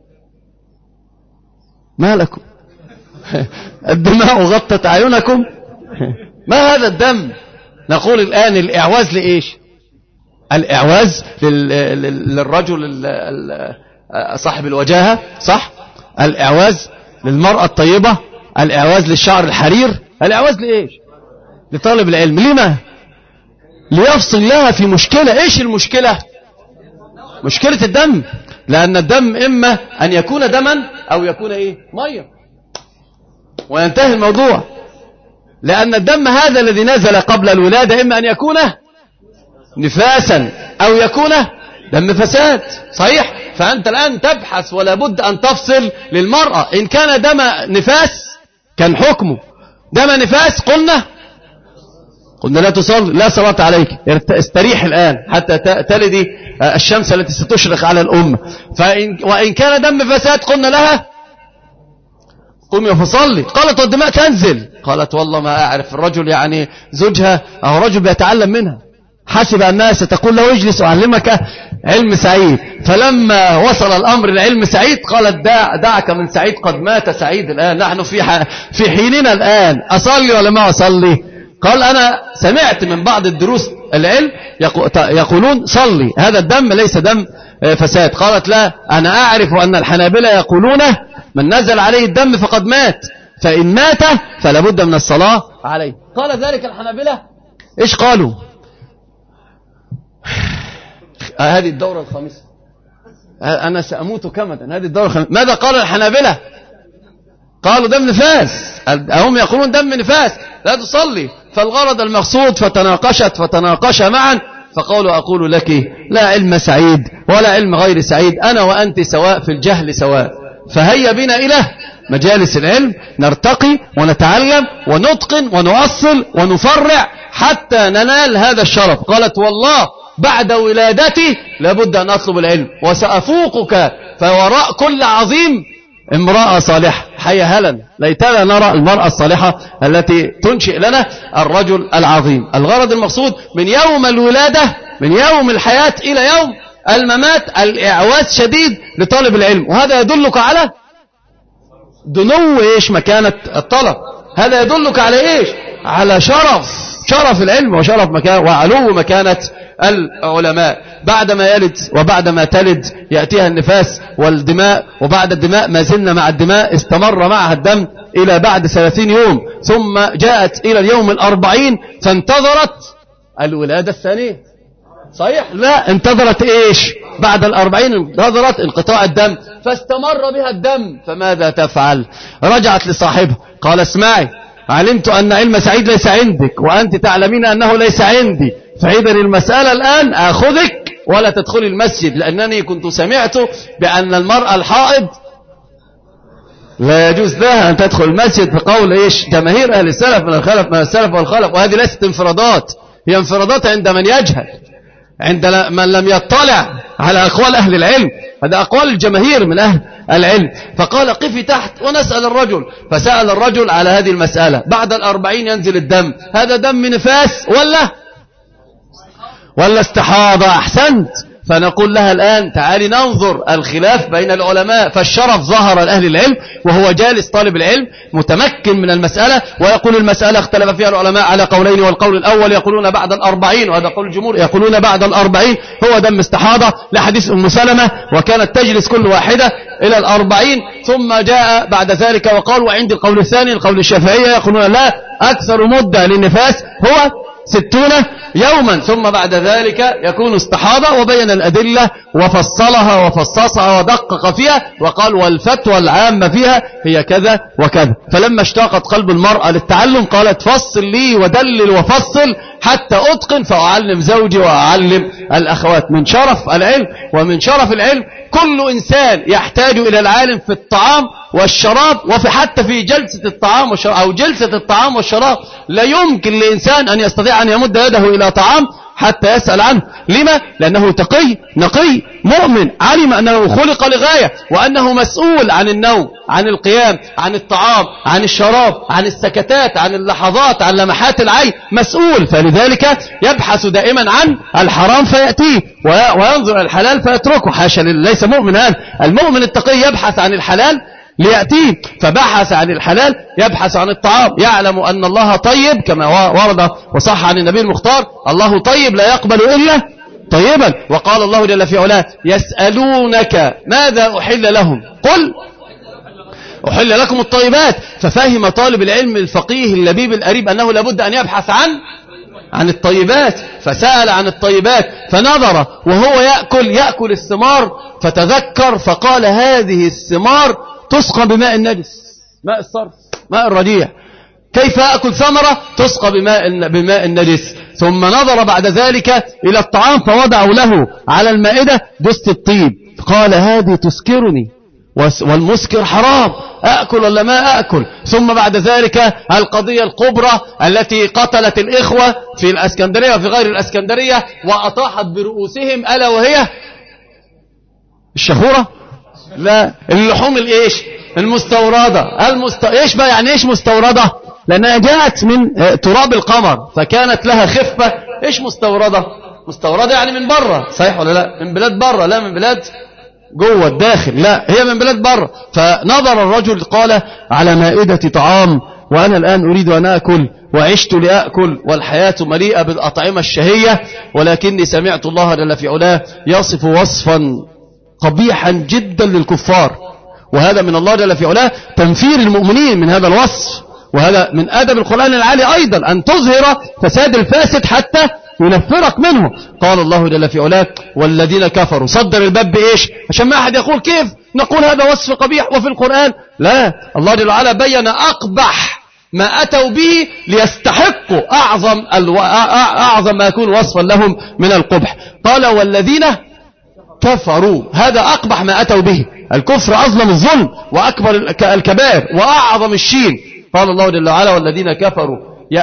Speaker 1: ما لكم؟ الدماء غطت أعينكم، ما هذا الدم؟ نقول الآن الإعواز لإيش؟ الإعواز للرجل صاحب الوجاهة، صح؟ الإعواز للمرأة الطيبة، الإعواز للشعر الحرير، الإعواز لإيش؟ لطالب العلم. لما؟ ليفصل لها في مشكلة. إيش المشكلة؟ مشكلة الدم، لأن الدم إما أن يكون دما أو يكون إيه؟ مية، وينتهي الموضوع. لأن الدم هذا الذي نزل قبل الولادة إما أن يكون نفاسا أو يكون دم فساد، صحيح؟ فأنت الآن تبحث ولا بد أن تفصل للمرأة. إن كان دم نفاس كان حكمه دم نفاس، قلنا لا تصلي، لا صلاة عليك، استريح الآن حتى تلدي الشمس التي ستشرق على الأمة. وإن كان دم فساد قلنا لها قومي فصلي. قالت والدماء تنزل، قالت والله ما أعرف، الرجل يعني زوجها أو رجل بيتعلم منها، حسب أنها ستقول له اجلس أعلمك علم سعيد. فلما وصل الأمر لعلم سعيد قالت دعك من سعيد، قد مات سعيد الآن، نحن في حيننا الآن، أصلي ولا ما أصلي؟ قال أنا سمعت من بعض الدروس العلم يقولون صلي، هذا الدم ليس دم فساد. قالت لا، أنا أعرف أن الحنابلة يقولون من نزل عليه الدم فقد مات، فإن مات فلا بد من الصلاة عليه. قال ذلك الحنابلة. إيش قالوا؟ هذه الدورة الخامسة، أنا سأموت كمدا. هذه الدورة الخامسة. ماذا قال الحنابلة؟ قالوا دم نفاس، هم يقولون دم نفاس لا تصلي. فالغرض المقصود فتناقش معا، فقالوا أقول لك لا علم سعيد ولا علم غير سعيد، أنا وأنت سواء في الجهل سواء، فهيا بنا إلى مجالس العلم نرتقي ونتعلم ونتقن ونؤصل ونفرع حتى ننال هذا الشرف. قالت والله بعد ولادتي لابد أن أطلب العلم، وسأفوقك فوراء كل عظيم امرأة صالحة. حي هلا، ليتنا نرى المرأة الصالحة التي تنشئ لنا الرجل العظيم. الغرض المقصود من يوم الولادة، من يوم الحياة إلى يوم الممات، الإعواز شديد لطالب العلم، وهذا يدلك على دنو إيش مكانة الطلب. هذا يدلك على إيش؟ على شرف العلم وشرف مكان وعلو مكانة العلماء. بعدما يلد وبعدما تلد يأتيها النفاس والدماء، وبعد الدماء ما زلنا مع الدماء، استمر معها الدم إلى بعد 30 يوم، ثم جاءت إلى اليوم 40 فانتظرت الولادة الثانية. صحيح؟ لا، انتظرت إيش؟ بعد 40 انتظرت انقطاع الدم، فاستمر بها الدم. فماذا تفعل؟ رجعت لصاحبها، قال اسمعي، علمت أن علم سعيد ليس عندك، وأنت تعلمين أنه ليس عندي، فإذا المسألة الآن أخذك ولا تدخل المسجد، لأنني كنت سمعت بأن المرأة الحائض لا يجوز لها أن تدخل المسجد، بقول إيش جماهير أهل السلف من السلف والخلف. وهذه ليست انفرادات، هي انفرادات عند من يجهل، عند من لم يطلع على أقوال أهل العلم، هذا أقوال الجماهير من أهل العلم. فقال قفي تحت ونسأل الرجل، فسأل الرجل على هذه المسألة. بعد 40 ينزل الدم، هذا دم نفاس ولا استحاضة؟ أحسنت. فنقول لها الآن تعالي ننظر الخلاف بين العلماء، فالشرف ظهر لأهل العلم وهو جالس طالب العلم متمكن من المسألة، ويقول المسألة اختلف فيها العلماء على قولين، والقول الأول يقولون بعد 40، وهذا قول الجمهور يقولون بعد 40 هو دم استحاضة لحديث أم سلمة، وكانت تجلس كل واحدة إلى 40. ثم جاء بعد ذلك وقال، وعند القول الثاني القول الشافعية يقولون لا، أكثر مدة للنفاس هو 60 يوما، ثم بعد ذلك يكون استحاضة. وبين الأدلة وفصلها وفصصها ودقق فيها، وقال والفتوى العامة فيها هي كذا وكذا. فلما اشتاقت قلب المرأة للتعلم قالت فصل لي ودلل وفصل حتى أتقن، فأعلم زوجي وأعلم الأخوات. من شرف العلم ومن شرف العلم كل إنسان يحتاج إلى العالم في الطعام والشراب، وفي حتى في جلسة الطعام والشراب أو جلسة الطعام والشراب. لا يمكن لإنسان أن يستطيع أن يمد يده إلى طعام حتى يسأل عنه. لما؟ لأنه تقي نقي مؤمن، علم أنه خلق لغاية، وأنه مسؤول عن النوم، عن القيام، عن الطعام، عن الشراب، عن السكتات، عن اللحظات، عن لمحات العين، مسؤول. فلذلك يبحث دائما عن الحرام فيأتيه، وينظر الحلال فيتركه. حاشا، ليس مؤمن هذا. المؤمن التقي يبحث عن الحلال ليأتيه، فبحث عن الحلال، يبحث عن الطعام، يعلم أن الله طيب كما ورد وصح عن النبي المختار، الله طيب لا يقبل إلا طيبا. وقال الله جل في علاه يسألونك ماذا أحل لهم قل أحل لكم الطيبات. ففهم طالب العلم الفقيه اللبيب الأريب أنه لابد أن يبحث عن الطيبات، فسأل عن الطيبات، فنظر وهو يأكل الثمار فتذكر، فقال هذه الثمار تسقى بماء النجس، ماء الصرف، ماء الرجيع، كيف أكل ثمرة تسقى بماء النجس؟ ثم نظر بعد ذلك إلى الطعام فوضعوا له على المائدة دست الطيب، قال هذه تسكرني والمسكر حرام، أأكل ولا ما أأكل؟ ثم بعد ذلك القضية الكبرى التي قتلت الإخوة في الأسكندرية وفي غير الأسكندرية وأطاحت برؤوسهم، ألا وهي الشخورة، لا اللحوم الإيش المستوردة، إيش بقى يعني إيش مستوردة؟ لأنها جاءت من تراب القمر فكانت لها خفة. إيش مستوردة؟ مستوردة يعني من برة، صحيح ولا لا؟ من بلاد برة، لا من بلاد جوه الداخل، لا هي من بلاد برة. فنظر الرجل قال على مائدة طعام وأنا الآن أريد أن أكل وعشت لأكل والحياة مليئة بالأطعمة الشهية، ولكني سمعت الله جل في علاه يصف وصفا قبيحا جدا للكفار، وهذا من الله جل في علاه تنفير المؤمنين من هذا الوصف. وهذا من أدب القرآن العالي أيضا أن تظهر فساد الفاسد حتى ينفرك منه. قال الله جل في علاه والذين كفروا، صدر الباب بإيش؟ عشان ما أحد يقول كيف نقول هذا وصف قبيح وفي القرآن. لا، الله جل وعلا بين أقبح ما أتوا به ليستحقوا أعظم ما يكون وصفا لهم من القبح. قال والذين كفروا، هذا أقبح ما أتوا به. الكفر أظلم الظلم وأكبر الكبائر وأعظم الشين. قال الله جل وعلا والذين كفروا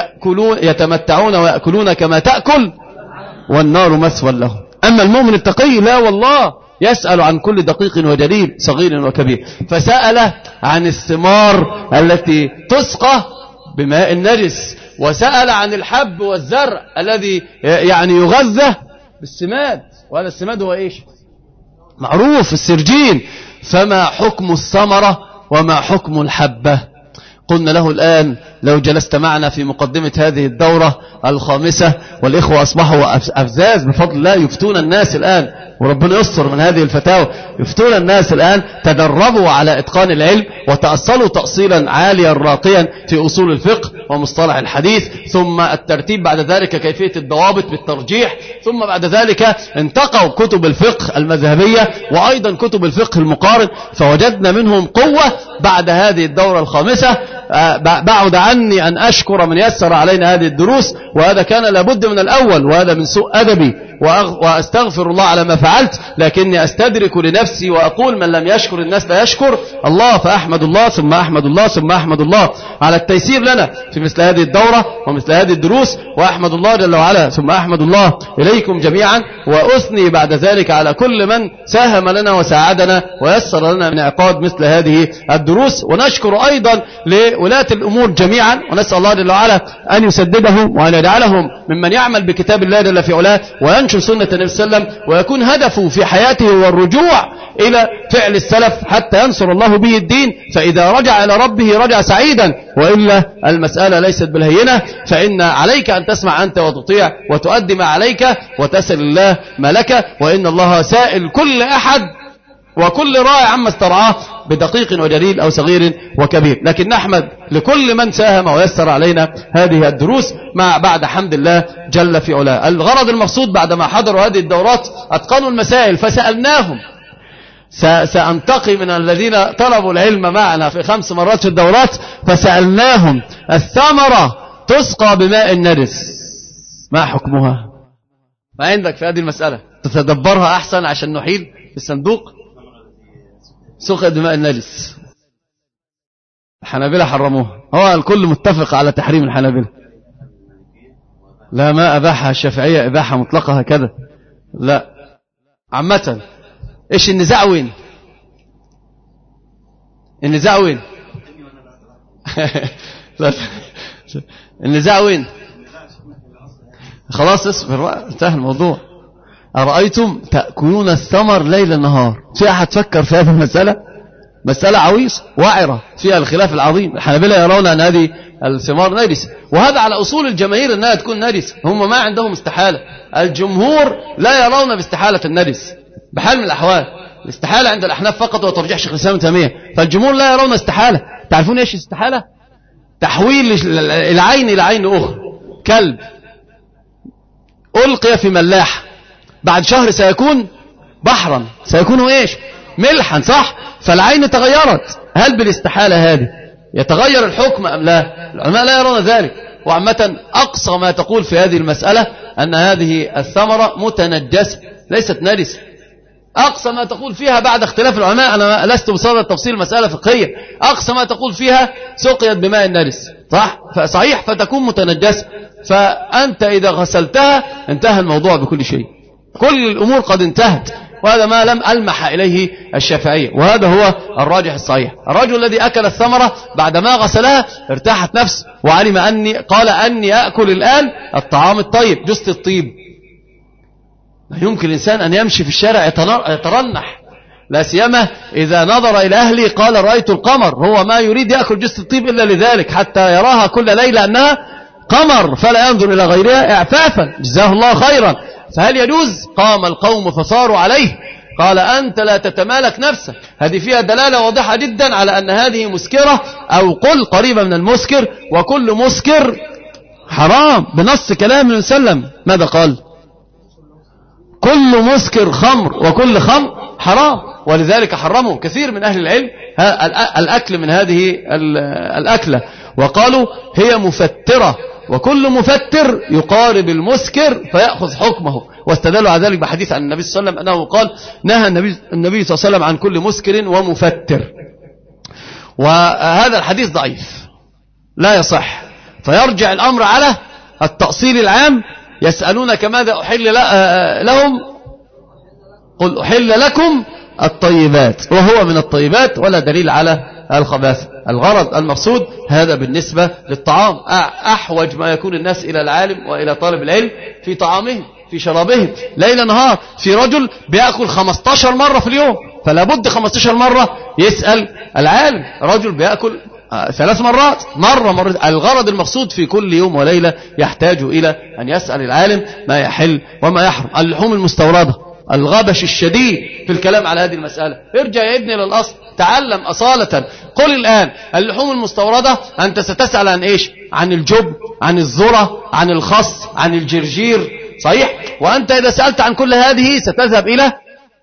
Speaker 1: يتمتعون ويأكلون كما تأكل والنار مثوى لهم. أما المؤمن التقي لا والله يسأل عن كل دقيق وجليل صغير وكبير. فسأل عن الثمار التي تسقى بماء النجس، وسأل عن الحب والزرع الذي يعني يغذى بالسماد، وهذا السماد هو إيش؟ معروف السرجين. فما حكم الثمرة وما حكم الحبة؟ قلنا له الآن لو جلست معنا في مقدمة هذه الدورة الخامسة، والإخوة أصبحوا أفزاز بفضل الله يفتون الناس الآن، وربنا يستر من هذه الفتاوى، يفتون الناس الآن، تدربوا على إتقان العلم وتأصلوا تأصيلا عاليا راقيا في أصول الفقه ومصطلح الحديث، ثم الترتيب بعد ذلك كيفية الضوابط بالترجيح، ثم بعد ذلك انتقوا كتب الفقه المذهبية وأيضا كتب الفقه المقارن، فوجدنا منهم قوة بعد هذه الدورة الخامسة. بعد عني أن أشكر من يسر علينا هذه الدروس، وهذا كان لابد من الأول، وهذا من سوء أدبي، وأستغفر الله على ما فعلت، لكني أستدرك لنفسي وأقول من لم يشكر الناس لا يشكر الله، فأحمد الله ثم أحمد الله ثم أحمد الله على التيسير لنا في مثل هذه الدورة ومثل هذه الدروس، وأحمد الله جل وعلا ثم أحمد الله إليكم جميعا، وأثني بعد ذلك على كل من ساهم لنا وساعدنا ويسر لنا من إعقاد مثل هذه الدروس، ونشكر أيضا لولاة الأمور جميعا، ونسأل الله جل وعلا أن يسددهم وأن يجعلهم ممن يعمل بكتاب الله جل في علاه وينشر سنة النبي صلى الله عليه وسلم، ويكون هدفه في حياته هو الرجوع إلى فعل السلف حتى ينصر الله به الدين، فإذا رجع إلى ربه رجع سعيدا، وإلا المسألة ليست بالهينة، فإن عليك أن تسمع أنت وتطيع وتؤدي ما عليك وتسأل الله ما لك، وإن الله سائل كل أحد وكل راعي عما استرعاه بدقيق وجليل أو صغير وكبير. لكن نحمد لكل من ساهم ويسر علينا هذه الدروس بعد حمد الله جل في علاه. الغرض المقصود بعدما حضروا هذه الدورات أتقنوا المسائل فسألناهم، سأنتقي من الذين طلبوا العلم معنا في 5 مرات في الدورات، فسألناهم الثمرة تسقى بماء النجس ما حكمها؟ ما عندك في هذه المسألة تتدبرها أحسن عشان نحيل في الصندوق. سقيت بماء النجس، الحنابلة حرموها، هو الكل متفق على تحريم الحنابلة، لا ما أباحها الشافعية إباحة مطلقة هكذا، لا عامة. إيش النزاع وين؟ النزاع وين؟ النزاع وين؟ خلاص اصبر انتهى الموضوع. أرأيتم تأكلون الثمر ليل نهار، في أحد فكر في هذه المسألة؟ مسألة عويصة وعرة فيها الخلاف العظيم. الحنابلة يرون أن هذه الثمار نجسة، وهذا على أصول الجماهير أنها تكون نجسة، هم ما عندهم استحالة. الجمهور لا يرون باستحالة النجس بحال من الأحوال، الاستحالة عند الأحناف فقط وترجيح شيخ الإسلام ابن تيمية، فالجمهور لا يرون استحالة. تعرفون إيش استحالة؟ تحويل العين إلى عين أخرى. كلب ألقي في ملاح، بعد شهر سيكون بحرا، سيكون إيش؟ ملحا، صح؟ فالعين تغيرت، هل بالاستحالة هذه يتغير الحكم أم لا؟ العلماء لا يرون ذلك. وعامة أقصى ما تقول في هذه المسألة أن هذه الثمرة متنجسة ليست نجسة، أقصى ما تقول فيها بعد اختلاف العلماء، أنا لست بصدد تفصيل مسألة فقهية، أقصى ما تقول فيها سقيت بماء النجس، صح؟ فصحيح فتكون متنجسة، فأنت إذا غسلتها انتهى الموضوع بكل شيء، كل الأمور قد انتهت، وهذا ما لم ألمح إليه الشافعية، وهذا هو الراجح الصحيح. الرجل الذي أكل الثمرة بعدما غسلها ارتاحت نفسه وعلم قال أني أأكل الآن الطعام الطيب، جثة الطيب. لا يمكن الإنسان أن يمشي في الشارع يترنح لا سيما إذا نظر إلى أهلي قال رأيت القمر، هو ما يريد يأكل جثة الطيب إلا لذلك حتى يراها كل ليلة أنها قمر فلا ينظر إلى غيرها إعفافا، جزاه الله خيرا. فهل يجوز؟ قام القوم فصاروا عليه، قال أنت لا تتمالك نفسك. هذه فيها دلالة واضحة جدا على أن هذه مسكرة، أو قل قريبة من المسكر، وكل مسكر حرام بنص كلام النبي صلى الله عليه وسلم. ماذا قال؟ كل مسكر خمر وكل خمر حرام، ولذلك حرموا كثير من أهل العلم الأكل من هذه الأكلة، وقالوا هي مفترة، وكل مفتر يقارب المسكر فيأخذ حكمه، واستدلوا على ذلك بحديث عن النبي صلى الله عليه وسلم أنه قال نهى النبي صلى الله عليه وسلم عن كل مسكر ومفتر. وهذا الحديث ضعيف لا يصح، فيرجع الأمر على التأصيل العام. يسألونك ماذا أحل لهم، قل أحل لكم الطيبات، وهو من الطيبات ولا دليل على الخباث. الغرض المقصود هذا بالنسبة للطعام، أحوج ما يكون الناس إلى العالم وإلى طالب العلم في طعامهم في شرابهم ليل نهار. في رجل بيأكل 15 مرة في اليوم، فلا بد 15 مرة يسأل العالم. رجل بيأكل 3 مرات، مرة. الغرض المقصود في كل يوم وليلة يحتاج إلى أن يسأل العالم ما يحل وما يحرم. اللحوم المستوردة، الغبش الشديد في الكلام على هذه المسألة. ارجع يا ابني للأصل، تعلم أصالة. قل الآن اللحوم المستوردة أنت ستسأل عن إيش؟ عن الجب، عن الذرة، عن الخص، عن الجرجير، صحيح؟ وأنت إذا سألت عن كل هذه ستذهب إلى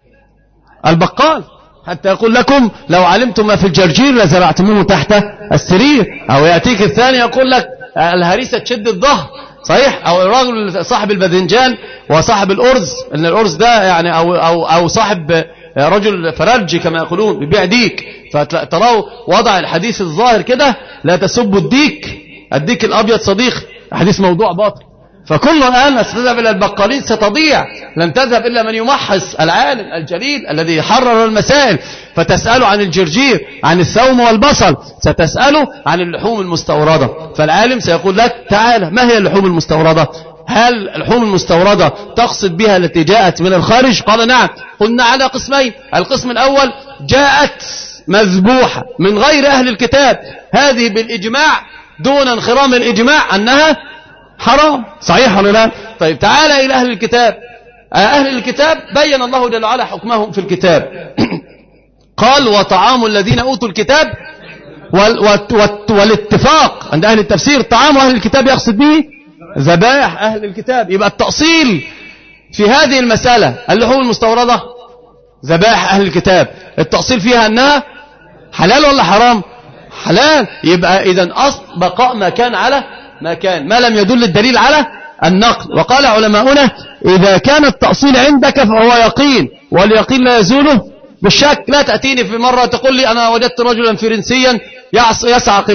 Speaker 1: البقال حتى يقول لكم لو علمتم ما في الجرجير لزرعتموه تحت السرير. أو يأتيك الثاني يقول لك الهريسة تشد الظهر، صحيح؟ أو الرجل صاحب الباذنجان وصاحب الأرز، إن الأرز ده يعني أو صاحب رجل فرنجي كما يقولون بيبيع ديك، فتراه وضع الحديث الظاهر كده لا تسبوا الديك الأبيض صديق، حديث موضوع باطل. فكل الآن ستذهب إلى البقالين ستضيع، لن تذهب إلا من يمحص العالم الجليل الذي حرر المسائل. فتسأله عن الجرجير، عن الثوم والبصل، ستسأله عن اللحوم المستوردة. فالعالم سيقول لك تعالى ما هي اللحوم المستوردة؟ هل اللحوم المستوردة تقصد بها التي جاءت من الخارج؟ قال نعم. قلنا على قسمين، القسم الأول جاءت مذبوحة من غير أهل الكتاب، هذه بالإجماع دون انخرام الإجماع أنها حرام، صحيح ولا لا؟ طيب تعالى إلى أهل الكتاب. أهل الكتاب بين الله جل وعلا حكمهم في الكتاب قال وطعام الذين أوتوا الكتاب والاتفاق عند أهل التفسير طعام أهل الكتاب يقصد به ذبائح أهل الكتاب. يبقى التأصيل في هذه المسألة اللحوم المستوردة ذبائح أهل الكتاب، التأصيل فيها أنها حلال ولا حرام؟ حلال. يبقى إذن أصل بقاء ما كان على ما كان، ما لم يدل الدليل على النقل. وقال علماؤنا إذا كان التأصيل عندك فهو يقين، واليقين لا يزوله بالشك. لا تأتيني في مرة تقول لي أنا وجدت رجلا فرنسيا يسعق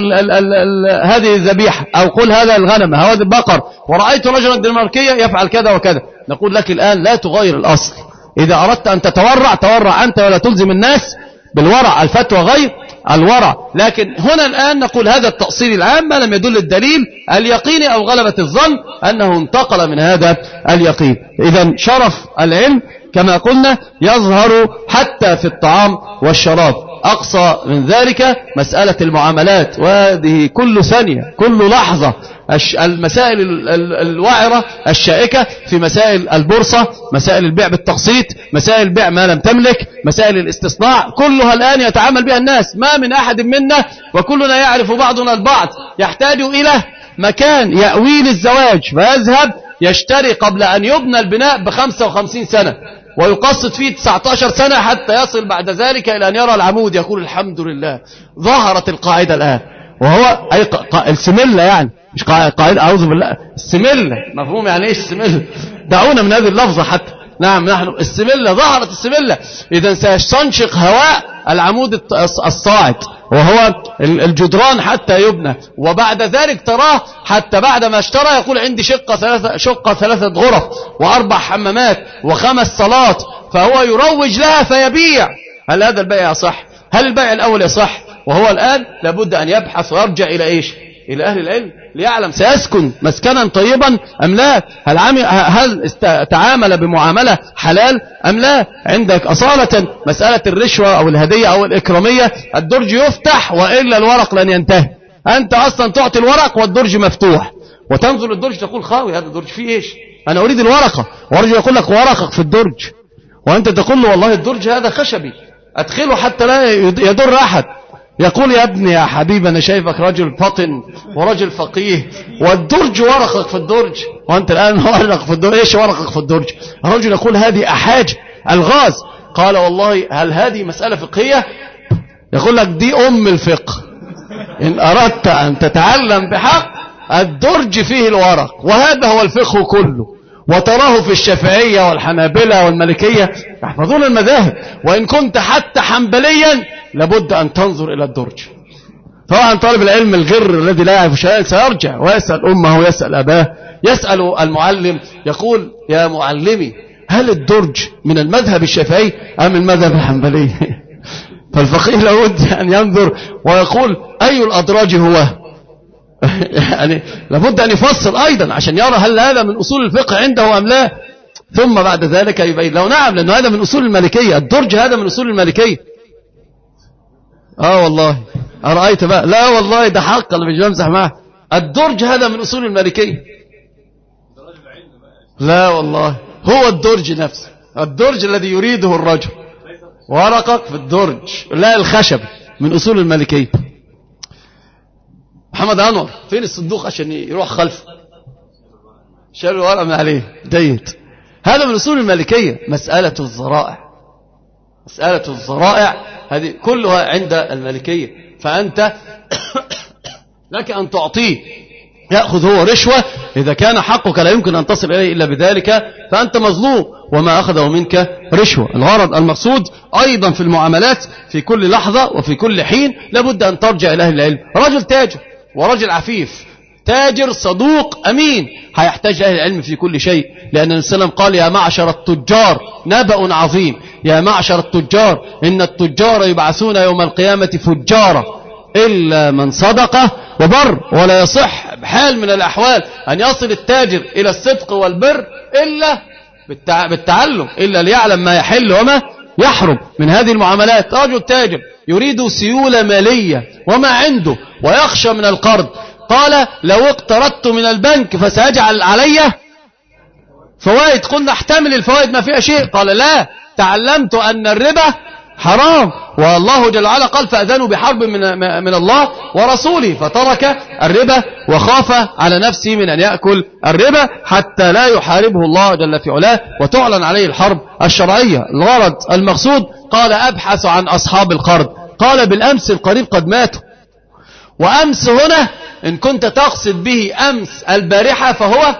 Speaker 1: هذه الذبيحة، أو قل هذا الغنم هذا البقر، ورأيت رجلا دنماركيا يفعل كذا وكذا. نقول لك الآن لا تغير الأصل، إذا أردت أن تتورع تورع أنت ولا تلزم الناس بالورع، الفتوى غير الورع. لكن هنا الآن نقول هذا التأصيل العام ما لم يدل الدليل اليقيني أو غلبة الظن أنه انتقل من هذا اليقين. إذن شرف العلم كما قلنا يظهر حتى في الطعام والشراب. أقصى من ذلك مسألة المعاملات، وهذه كل ثانية كل لحظة المسائل الوعرة الشائكة في مسائل البورصة، مسائل البيع بالتقسيط، مسائل البيع ما لم تملك، مسائل الاستصناع، كلها الآن يتعامل بها الناس. ما من أحد منا وكلنا يعرف بعضنا البعض يحتاج إلى مكان يأوي للزواج، فيذهب يشتري قبل أن يبنى البناء ب55 سنة ويقسط فيه 19 سنة حتى يصل بعد ذلك إلى أن يرى العمود يقول الحمد لله ظهرت القاعدة الآن. وهو أي السملة، يعني مش قاعدة أعوذ بالله، السملة مفهوم يعني إيش السملة؟ دعونا من هذه اللفظة حتى. نعم نحن السملة ظهرت السملة. إذا سيستنشق هواء العمود الصاعد وهو الجدران حتى يبنى، وبعد ذلك تراه حتى بعد ما اشترى يقول عندي شقة 3 غرف و4 حمامات و5 صالات، فهو يروج لها فيبيع. هل هذا البيع يصح؟ هل البيع الأول يصح؟ وهو الآن لابد أن يبحث ويرجع إلى إيش؟ إلى أهل العلم ليعلم سيسكن مسكنا طيبا أم لا، هل تعامل بمعاملة حلال أم لا. عندك أصالة مسألة الرشوة أو الهدية أو الإكرامية، الدرج يفتح وإلا الورق لن ينتهي. أنت أصلا تعطي الورق والدرج مفتوح، وتنظر الدرج تقول خاوي هذا الدرج فيه إيش، أنا أريد الورقة، ورجل يقول لك ورقك في الدرج، وأنت تقول له والله الدرج هذا خشبي أدخله حتى لا يضر أحد. يقول يا ابني يا حبيبي أنا شايفك رجل فطن ورجل فقيه، والدرج ورقك في الدرج، وأنت الآن ورقك في الدرج. إيش ورقك في الدرج؟ الرجل يقول هذه أحاج الغاز. قال والله هل هذه مسألة فقهية؟ يقول لك دي أم الفقه. إن أردت أن تتعلم بحق الدرج فيه الورق، وهذا هو الفقه كله. وتراه في الشافعية والحنابلة والمالكية يحفظون المذاهب، وإن كنت حتى حنبليا لابد أن تنظر إلى الدرج. طبعا طالب العلم الغر الذي لا يعرف شيئا سيرجع ويسأل أمه ويسأل أباه، يسأل المعلم يقول يا معلمي هل الدرج من المذهب الشافعي أم المذهب الحنبلي؟ فالفقيه لابد أن ينظر ويقول أي الأدراج هو يعني لابد أن يفصل أيضا عشان يرى هل هذا من أصول الفقه عنده أم لا. ثم بعد ذلك يبين لو نعم لأنه هذا من أصول المالكية، الدرج هذا من أصول المالكية. والله أرأيت بقى، لا والله ده حق اللي مش بمزح معه، الدرج هذا من أصول المالكية. لا والله هو الدرج نفسه، الدرج الذي يريده الرجل، ورقك في الدرج لا الخشب، من أصول المالكية. محمد أنور فين الصندوق عشان يروح خلفه؟ شال الورق من عليه ديت. هذا من أصول المالكية. مسألة الذرائع، مسألة الذرائع هذه كلها عند المالكية. فأنت لك أن تعطيه، يأخذ هو رشوة، إذا كان حقك لا يمكن أن تصل إليه إلا بذلك فأنت مظلوم، وما أخذه منك رشوة. الغرض المقصود أيضا في المعاملات في كل لحظة وفي كل حين لابد أن ترجع إلى أهل العلم. رجل تاجر ورجل عفيف، تاجر صدوق أمين، هيحتاج أهل العلم في كل شيء، لأن النبي صلى الله عليه وسلم قال يا معشر التجار نبأ عظيم، يا معشر التجار إن التجار يبعثون يوم القيامة فجارا إلا من صدقه وبر. ولا يصح بحال من الأحوال أن يصل التاجر إلى الصدق والبر إلا بالتعلم، إلا ليعلم ما يحل وما يحرم من هذه المعاملات. رجل تاجر يريد سيولة مالية وما عنده ويخشى من القرض، قال لو اقترضت من البنك فسيجعل علي فوائد، قلنا احتمل الفوائد ما فيها شيء، قال لا، تعلمت أن الربا حرام، والله جل وعلا قال فأذنوا بحرب من الله ورسوله، فترك الربا وخاف على نفسه من أن يأكل الربا حتى لا يحاربه الله جل في علاه وتعلن عليه الحرب الشرعية. الغرض المقصود قال أبحث عن أصحاب القرض، قال بالأمس القريب قد ماتوا. وأمس هنا إن كنت تقصد به أمس البارحة فهو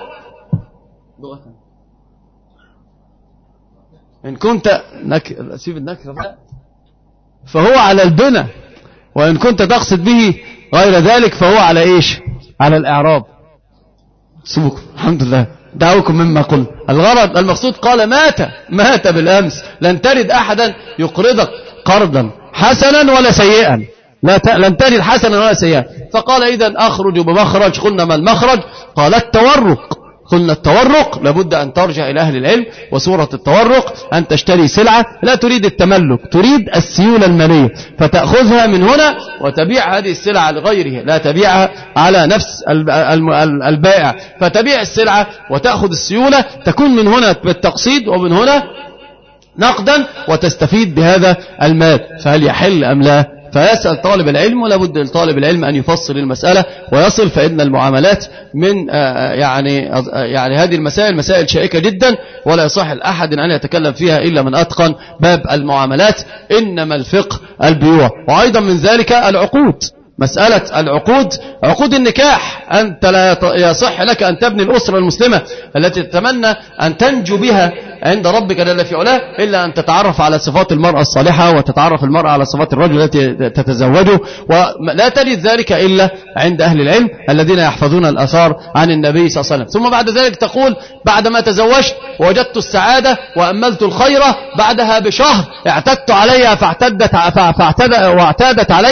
Speaker 1: إن كنت سيب النكرة فهو على البنى، وإن كنت تقصد به غير ذلك فهو على إيش؟ على الإعراب. سبكم الحمد لله دعوكم مما قلت. الغرض المقصود قال مات بالأمس، لن ترد أحدا يقرضك قرضا حسنا ولا سيئا، لن تجد حسنا ولا سيئا. فقال إذن أخرج بمخرج. قلنا ما المخرج؟ قال التورق. قلنا التورق لابد أن ترجع إلى أهل العلم، وسورة التورق أن تشتري سلعة لا تريد التملك، تريد السيولة المالية، فتأخذها من هنا وتبيع هذه السلعة لغيره، لا تبيعها على نفس البائع، فتبيع السلعة وتأخذ السيولة، تكون من هنا بالتقسيط ومن هنا نقدا وتستفيد بهذا المال. فهل يحل أم لا؟ فيسأل طالب العلم، ولا بد لطالب العلم أن يفصل المسألة ويصل. فإن المعاملات من يعني هذه المسائل مسائل شائكة جدا، ولا يصح لأحد أن يتكلم فيها إلا من أتقن باب المعاملات. إنما الفقه البيوع. وأيضا من ذلك العقود، مسألة العقود، عقود النكاح. أنت لا يصح لك أن تبني الأسرة المسلمة التي تتمنى أن تنجو بها عند ربك جل في علاه إلا أن تتعرف على صفات المرأة الصالحة، وتتعرف المرأة على صفات الرجل التي تتزوجه، ولا تجد ذلك إلا عند أهل العلم الذين يحفظون الأثار عن النبي صلى الله عليه وسلم. ثم بعد ذلك تقول بعدما تزوجت وجدت السعادة وأملت الخير، بعدها بشهر اعتدت عليها واعتادت علي،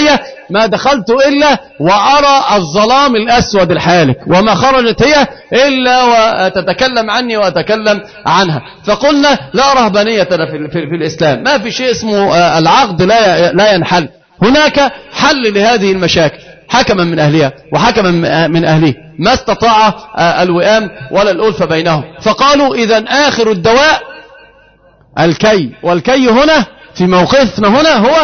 Speaker 1: ما دخلت إلا وأرى الظلام الأسود الحالك، وما خرجت هي إلا وتتكلم عني وأتكلم عنها. فقلنا لا رهبانية في الإسلام، ما في شيء اسمه العقد لا ينحل. هناك حل لهذه المشاكل، حكما من أهلها وحكما من أهله، ما استطاع الوئام ولا الألفة بينهم. فقالوا إذن آخر الدواء الكي، والكي هنا في موقفنا هنا هو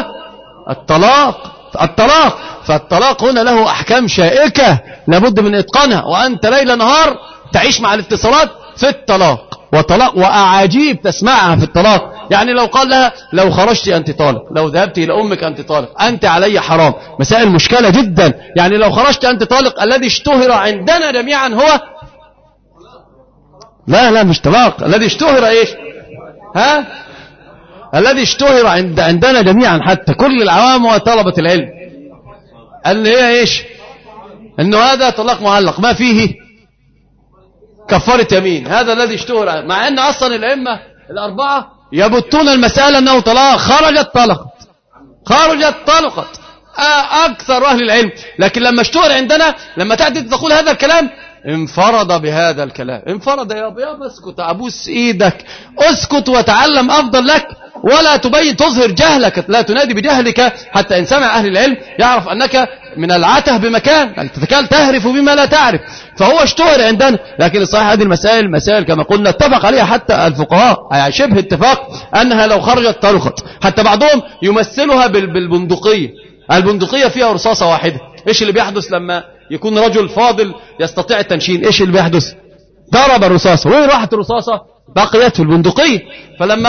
Speaker 1: الطلاق. فالطلاق هنا له أحكام شائكة لابد من إتقانها، وأنت ليل نهار تعيش مع الاتصالات في الطلاق، وأعاجيب تسمعها في الطلاق. يعني لو قال لها لو خرجت أنت طالق، لو ذهبت إلى أمك أنت طالق، أنت علي حرام، مسائل مشكلة جدا. يعني لو خرجت أنت طالق الذي اشتهر عندنا جميعا هو لا مش طلاق، الذي اشتهر إيش؟ الذي اشتهر عندنا جميعا حتى كل العوام وطلبة العلم، اللي هي إيش؟ إنه هذا طلاق معلق ما فيه كفارة يمين، هذا الذي اشتهر. مع أن أصلا الأئمة الأربعة يبتون المسألة أنه طلاق، خرجت طلقت أكثر أهل العلم. لكن لما اشتهر عندنا، لما تأتي تقول هذا الكلام، انفرد بهذا الكلام، انفرد يا اسكت، أبوس إيدك، اسكت وتعلم أفضل لك، ولا تظهر جهلك، لا تنادي بجهلك، حتى إن سمع أهل العلم يعرف أنك من العته بمكان، يعني تتكال تهرف بما لا تعرف. فهو اشتهر عندنا. لكن الصحيح هذه المسائل كما قلنا اتفق عليها حتى الفقهاء، يعني شبه اتفاق أنها لو خرجت طلقت. حتى بعضهم يمثلها بالبندقية، البندقية فيها رصاصة واحدة. إيش اللي بيحدث لما يكون رجل فاضل يستطيع التنشين؟ إيش اللي بيحدث؟ ضرب الرصاصة، وين راحت الرصاصة؟ بقيت في البندقية. فلما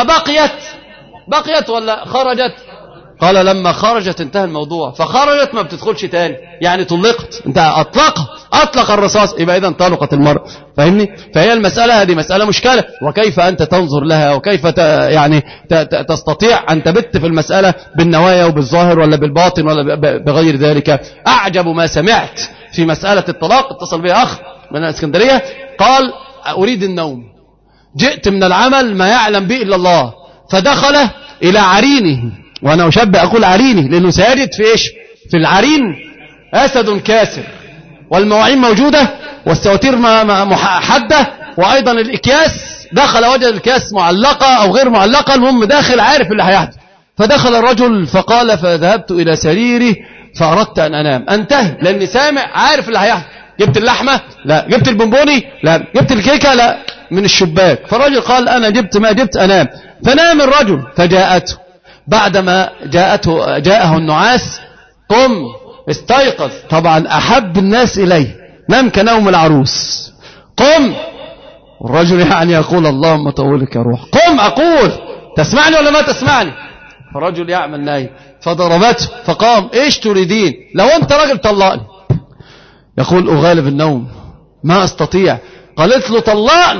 Speaker 1: بقيت ولا خرجت؟ قال لما خرجت انتهى الموضوع، فخرجت ما بتدخلش تاني، يعني طلقت، انت أطلق الرصاص، يبقى إذن طلقت المرأة. فاهمني؟ فهي المسألة هذه مسألة مشكلة، وكيف أنت تنظر لها، وكيف يعني تستطيع أن تبت في المسألة بالنوايا وبالظاهر ولا بالباطن ولا بغير ذلك. أعجب ما سمعت في مسألة الطلاق، اتصل بي أخ من الإسكندرية قال أريد النوم، جئت من العمل ما يعلم به إلا الله، فدخل إلى عرينه، وأنا أشبه أقول عرينه لأنه سيجد في إيش؟ في العرين أسد كاسر، والمواعين موجودة، والسواتير محدة، وأيضا الإكياس، دخل وجد الكاس معلقة أو غير معلقة، المهم داخل عارف اللي هيحدث. فدخل الرجل فقال فذهبت إلى سريري فأردت أن أنام، أنتهي، لأني سامع عارف اللي هيحدث. جبت اللحمة؟ لا. جبت البونبوني؟ لا. جبت الكيكة؟ لا. من الشباك. فالرجل قال أنا جبت ما جبت أنام. فنام الرجل، فجاءته بعدما جاءه النعاس، قم استيقظ، طبعا أحب الناس إليه، نام كنوم العروس، قم. والرجل يعني يقول اللهم طولك يا روح، قم أقول، تسمعني ولا ما تسمعني؟ فالرجل يعمل نايم، فضربته فقام، ايش تريدين؟ لو انت راجل طلقني. يقول أغالب النوم ما أستطيع. قالت له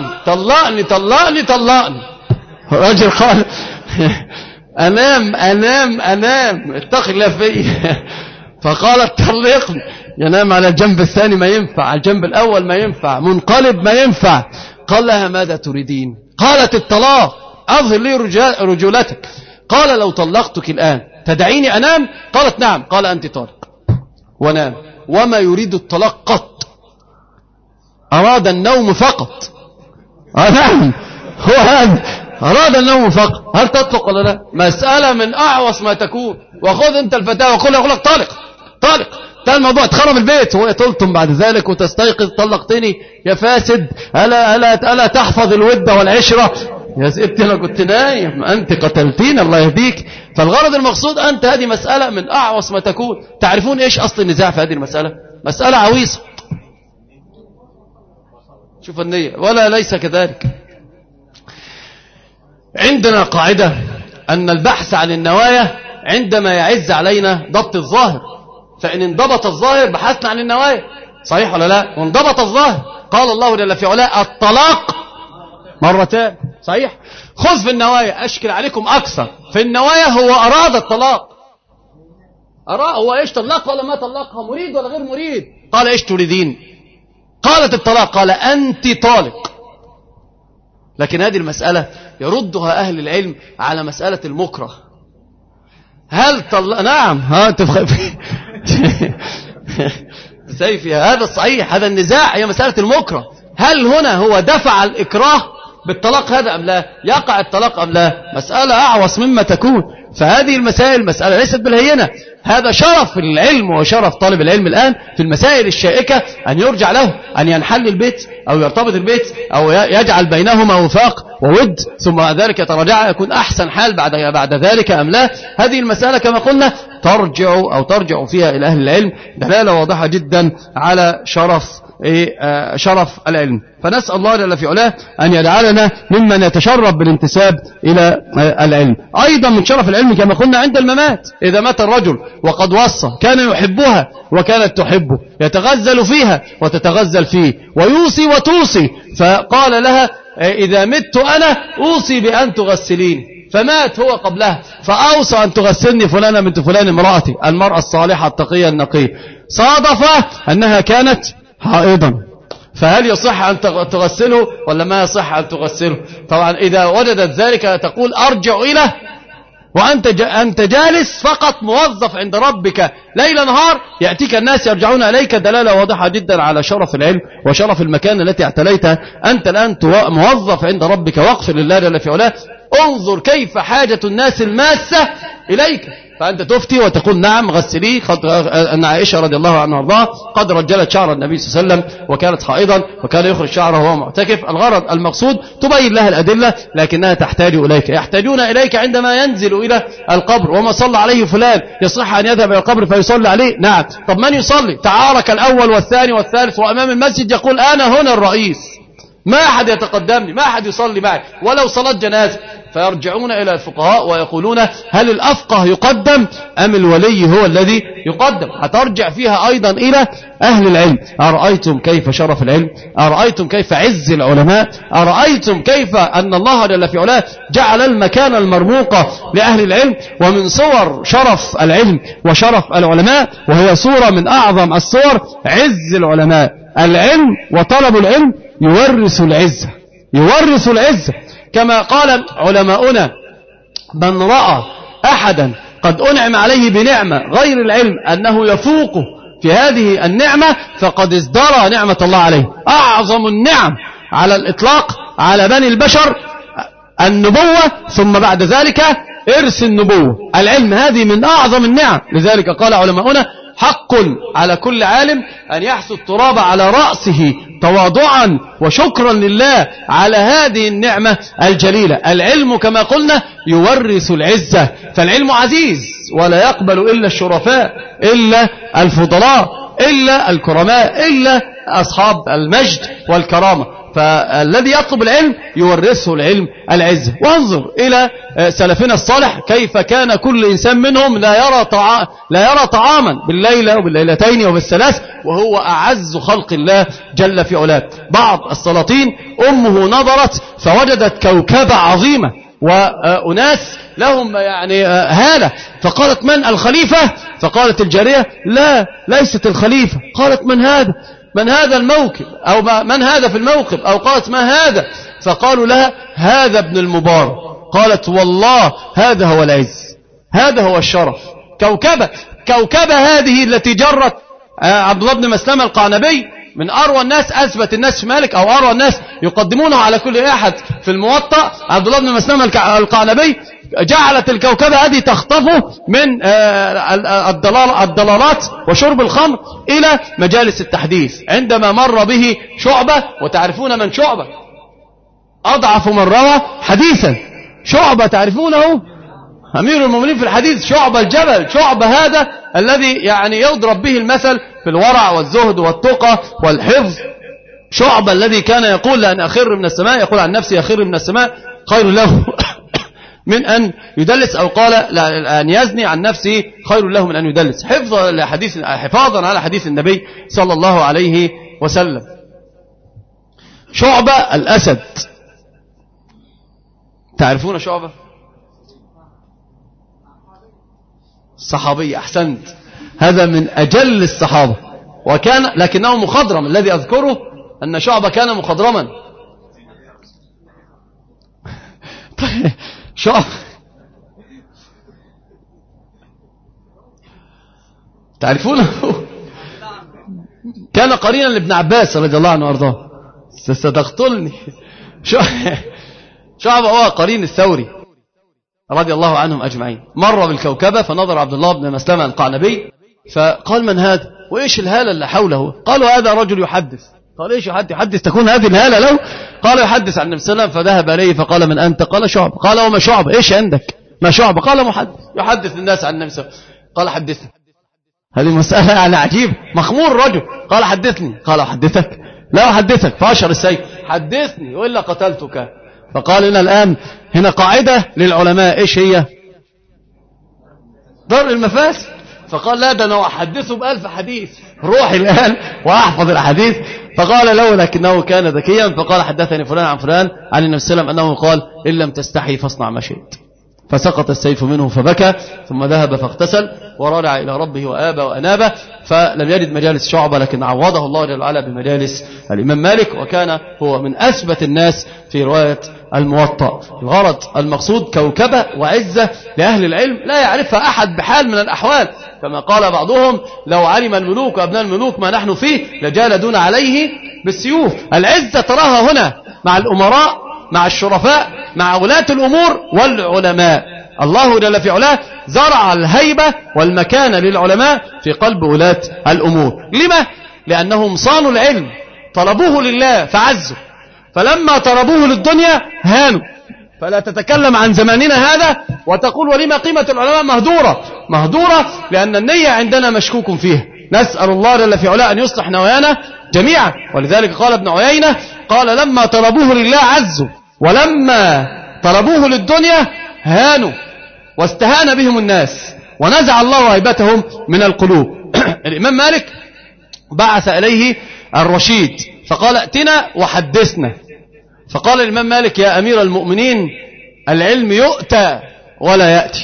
Speaker 1: طلقني. الرجل قال أنام اتق الله في. فقالت طلقني. ينام على الجنب الثاني ما ينفع، على الجنب الأول ما ينفع، منقلب ما ينفع. قال لها ماذا تريدين؟ قالت الطلاق، أظهر لي رجولتك. قال لو طلقتك الآن تدعيني أنام؟ قالت نعم. قال أنت طالق، ونام. وما يريد الطلاق قط، أراد النوم فقط. نعم، هو هذا، أراد النوم فقط. هل تطلق ولا لا؟ مسألة من أعوص ما تكون. وخذ أنت الفتاوى وكلها يقول لك طالق. ده الموضوع اتخرب البيت، وهي تلطم بعد ذلك وتستيقظ طلقتني يا فاسد، ألا تحفظ الود والعشرة. يا ستي أنا كنت نايم، أنت قتلتين، الله يهديك. فالغرض المقصود أنت، هذه مسألة من أعوص ما تكون. تعرفون إيش أصل النزاع في هذه المسألة؟ مسألة عويصة. شوف النية، ولا ليس كذلك. عندنا قاعدة أن البحث عن النوايا عندما يعز علينا ضبط الظاهر، فإن انضبط الظاهر بحثنا عن النوايا، صحيح ولا لا؟ وانضبط الظاهر، قال الله جل في علاه الطلاق مرتان، صحيح. خذ في النوايا، أشكل عليكم أكثر في النوايا. هو أراد الطلاق، هو إيش؟ طلق ولا ما طلقها؟ مريد ولا غير مريد؟ قال إيش تريدين؟ قالت الطلاق. قال أنت طالق. لكن هذه المسألة يردها أهل العلم على مسألة المكره. هل طلق؟ نعم. سيفي هذا صحيح، هذا النزاع هي مسألة المكره. هل هنا هو دفع الإكراه بالطلاق هذا أم لا؟ يقع الطلاق أم لا؟ مسألة أعوص مما تكون. فهذه المسائل مسألة ليست بالهينة. هذا شرف العلم وشرف طالب العلم الآن في المسائل الشائكة أن يرجع له، أن ينحل البيت أو يرتبط البيت أو يجعل بينهما وفاق وود، ثم ذلك يتراجع يكون أحسن حال بعد ذلك أم لا. هذه المسألة كما قلنا ترجع فيها إلى أهل العلم دلالة واضحة جدا على شرف العلم. فنسأل الله جل في علاه أن يجعلنا ممن يتشرف بالانتساب إلى العلم. أيضا من شرف العلم كما قلنا عند الممات، إذا مات الرجل وقد وصى كان يحبها وكانت تحبه، يتغزل فيها وتتغزل فيه، ويوصي وتوصي، فقال لها إذا مت أنا أوصي بأن تغسلين، فمات هو قبلها فأوصى أن تغسلني فلانة بنت فلان امرأتي، المرأة الصالحة التقية النقية، صادف أنها كانت حائضا، فهل يصح أن تغسله ولا ما يصح أن تغسله؟ طبعا إذا وجدت ذلك تقول أرجع إليه، وأنت جالس فقط موظف عند ربك ليل نهار، يأتيك الناس يرجعون إليك، دلالة واضحة جدا على شرف العلم وشرف المكان التي اعتليتها. أنت الآن موظف عند ربك، واغفر لله جل في علاه. انظر كيف حاجة الناس الماسة إليك، فأنت تفتي وتقول نعم غسليه. أن عائشة رضي الله عنها وارضاها قد رجلت شعر النبي صلى الله عليه وسلم وكانت حائضا وكان يخرج شعره وهو معتكف. الغرض المقصود تبين لها الأدلة، لكنها تحتاج إليك، يحتاجون إليك عندما ينزل إلى القبر. وما صلى عليه فلان يصح أن يذهب إلى القبر فيصلي عليه؟ نعم. طب من يصلي؟ تعارك الأول والثاني والثالث، وأمام المسجد يقول أنا هنا الرئيس، ما أحد يتقدمني، ما أحد يصلي معي ولو صلاة جنازة. فيرجعون إلى الفقهاء ويقولون هل الأفقه يقدم أم الولي هو الذي يقدم؟ هترجع فيها أيضا إلى أهل العلم. أرأيتم كيف شرف العلم؟ أرأيتم كيف عز العلماء؟ أرأيتم كيف أن الله جل في علاه جعل المكان المرموقة لأهل العلم؟ ومن صور شرف العلم وشرف العلماء، وهي صورة من أعظم الصور، عز العلماء. العلم وطلب العلم يورث العزة، يورث العزة، كما قال علماؤنا من رأى أحدا قد أنعم عليه بنعمة غير العلم أنه يفوقه في هذه النعمة فقد ازدرى نعمة الله عليه. أعظم النعم على الإطلاق على بني البشر النبوة، ثم بعد ذلك إرث النبوة. العلم هذه من أعظم النعم، لذلك قال علماؤنا حق على كل عالم أن يحث التراب على رأسه تواضعا وشكرا لله على هذه النعمة الجليلة. العلم كما قلنا يورث العزة، فالعلم عزيز ولا يقبل إلا الشرفاء، إلا الفضلاء، إلا الكرماء، إلا أصحاب المجد والكرامة. فالذي يطلب العلم يورثه العلم العزة. وانظر إلى سلفنا الصالح كيف كان كل إنسان منهم لا يرى طعاما بالليلة وبالليلتين وبالثلاث وهو أعز خلق الله جل في علاه. بعض السلاطين أمه نظرت فوجدت كوكبة عظيمة وأناس لهم يعني هالة، فقالت من الخليفة؟ فقالت الجارية لا ليست الخليفة. قالت من هذا الموكب أو من هذا في الموكب؟ أو قالت ما هذا؟ فقالوا لها هذا ابن المبارك. قالت والله هذا هو العز، هذا هو الشرف. كوكبة هذه التي جرت عبد الله بن مسلمة القعنبي من أروى الناس، أثبت الناس في مالك أو أروى الناس يقدمونه على كل أحد في الموطأ. عبد الله بن مسلمة القعنبي جعلت الكوكبة هذه تخطفه من الضلالات وشرب الخمر إلى مجالس التحديث. عندما مر به شعبة، وتعرفون من شعبة أضعف من روى حديثا، شعبة تعرفونه أمير المؤمنين في الحديث، شعبة الجبل، شعبة هذا الذي يعني يضرب به المثل في الورع والزهد والتقى والحفظ. شعبة الذي كان يقول لأن أخر من السماء، يقول عن نفسي أخر من السماء خير له من أن يدلس، أو قال أن يزني عن نفسه خير له من أن يدلس، حفاظا على حديث النبي صلى الله عليه وسلم. شعبة الأسد، تعرفون شعبة؟ صحابي، أحسنت، هذا من أجل الصحابة، وكان لكنه مخضرم. الذي أذكره أن شعبة كان مخضرما. تعرفونه؟ كان قرينا لابن عباس رضي الله عنه وارضاه. ستقتلني. شعبة هو قرين الثوري رضي الله عنهم أجمعين. مر بالكوكبة فنظر عبد الله بن مسلمة القعنبي فقال: من هذا؟ وإيش الهالة اللي حوله؟ قالوا: هذا رجل يحدث. قال: إيش يحدث؟ تكون هذه الهالة له؟ قال: يحدث عن النبي صلى الله عليه وسلم. فذهب إليه فقال: من أنت؟ قال: شعبة. قال: وما شعبة؟ إيش عندك؟ ما شعبة؟ قال: محدث يحدث الناس عن النبي صلى الله عليه وسلم. قال: حدثني. هذه مسألة يعني عجيبة. مخمور الرجل. قال: حدثني. قال: أحدثك؟ لا أحدثك. فأشر السيف: حدثني وإلا قتلتك. فقال: لنا الآن هنا قاعدة للعلماء، إيش هي؟ ضرب المفاسد. فقال: لا، ده أنا أحدثه ب1000 حديث، روحي الآن وأحفظ الحديث. فقال له لكنه كان ذكيا فقال: حدثني فلان عن فلان عن النبي صلى الله عليه وسلم أنه قال: إن لم تستحي فاصنع ما شئت. فسقط السيف منه فبكى، ثم ذهب فاغتسل ورجع إلى ربه وآبى وأنابه. فلم يجد مجالس شعبة، لكن عوضه الله جل وعلا بمجالس الإمام مالك، وكان هو من أثبت الناس في رواية الموطأ. الغرض المقصود كوكبة وعزة لأهل العلم لا يعرفها أحد بحال من الأحوال، كما قال بعضهم: لو علم الملوك وأبناء الملوك ما نحن فيه لجالدون عليه بالسيوف. العزة تراها هنا مع الأمراء، مع الشرفاء، مع ولاة الأمور والعلماء. الله جل في علاه زرع الهيبة والمكانة للعلماء في قلب ولاة الأمور. لما؟ لأنهم صانوا العلم، طلبوه لله فعزوا، فلما طلبوه للدنيا هانوا. فلا تتكلم عن زماننا هذا وتقول: ولما قيمة العلماء مهدورة لأن النية عندنا مشكوك فيها. نسأل الله جل في علاه أن يصلح نوايانا جميعا. ولذلك قال ابن عيينة: قال: لما طلبوه لله عزوا، ولما طلبوه للدنيا هانوا، واستهان بهم الناس، ونزع الله هيبتهم من القلوب. الإمام مالك بعث إليه الرشيد فقال: ائتنا وحدثنا. فقال الإمام مالك: يا أمير المؤمنين، العلم يؤتى ولا يأتي.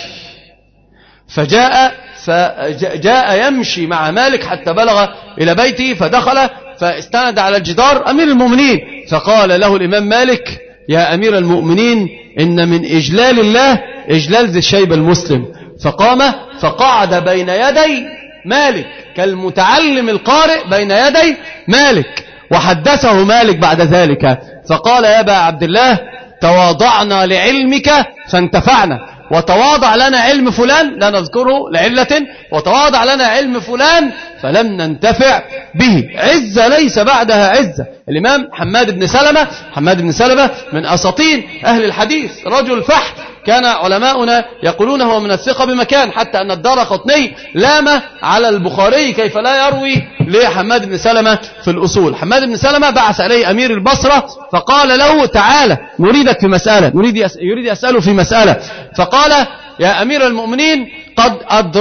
Speaker 1: فجاء يمشي مع مالك حتى بلغ إلى بيته، فدخل فاستند على الجدار أمير المؤمنين. فقال له الإمام مالك: يا أمير المؤمنين، إن من إجلال الله إجلال ذي الشيب المسلم. فقام فقعد بين يدي مالك كالمتعلم القارئ بين يدي مالك، وحدثه مالك بعد ذلك فقال: يا أبا عبد الله، تواضعنا لعلمك فانتفعنا، وتواضع لنا علم فلان لا نذكره لعلة، وتواضع لنا علم فلان فلم ننتفع به. عزة ليس بعدها عزة. الإمام حماد بن سلمة من أساطين أهل الحديث، رجل فحم، كان علماؤنا يقولون هو من الثقة بمكان، حتى أن الدارقطني لام على البخاري كيف لا يروي لحماد بن سلمة في الأصول. حماد بن سلمة بعث إليه أمير البصرة فقال له: تعالى نريدك في مسألة، يريد أسأله في مسألة. فقال: يا أمير المؤمنين، قد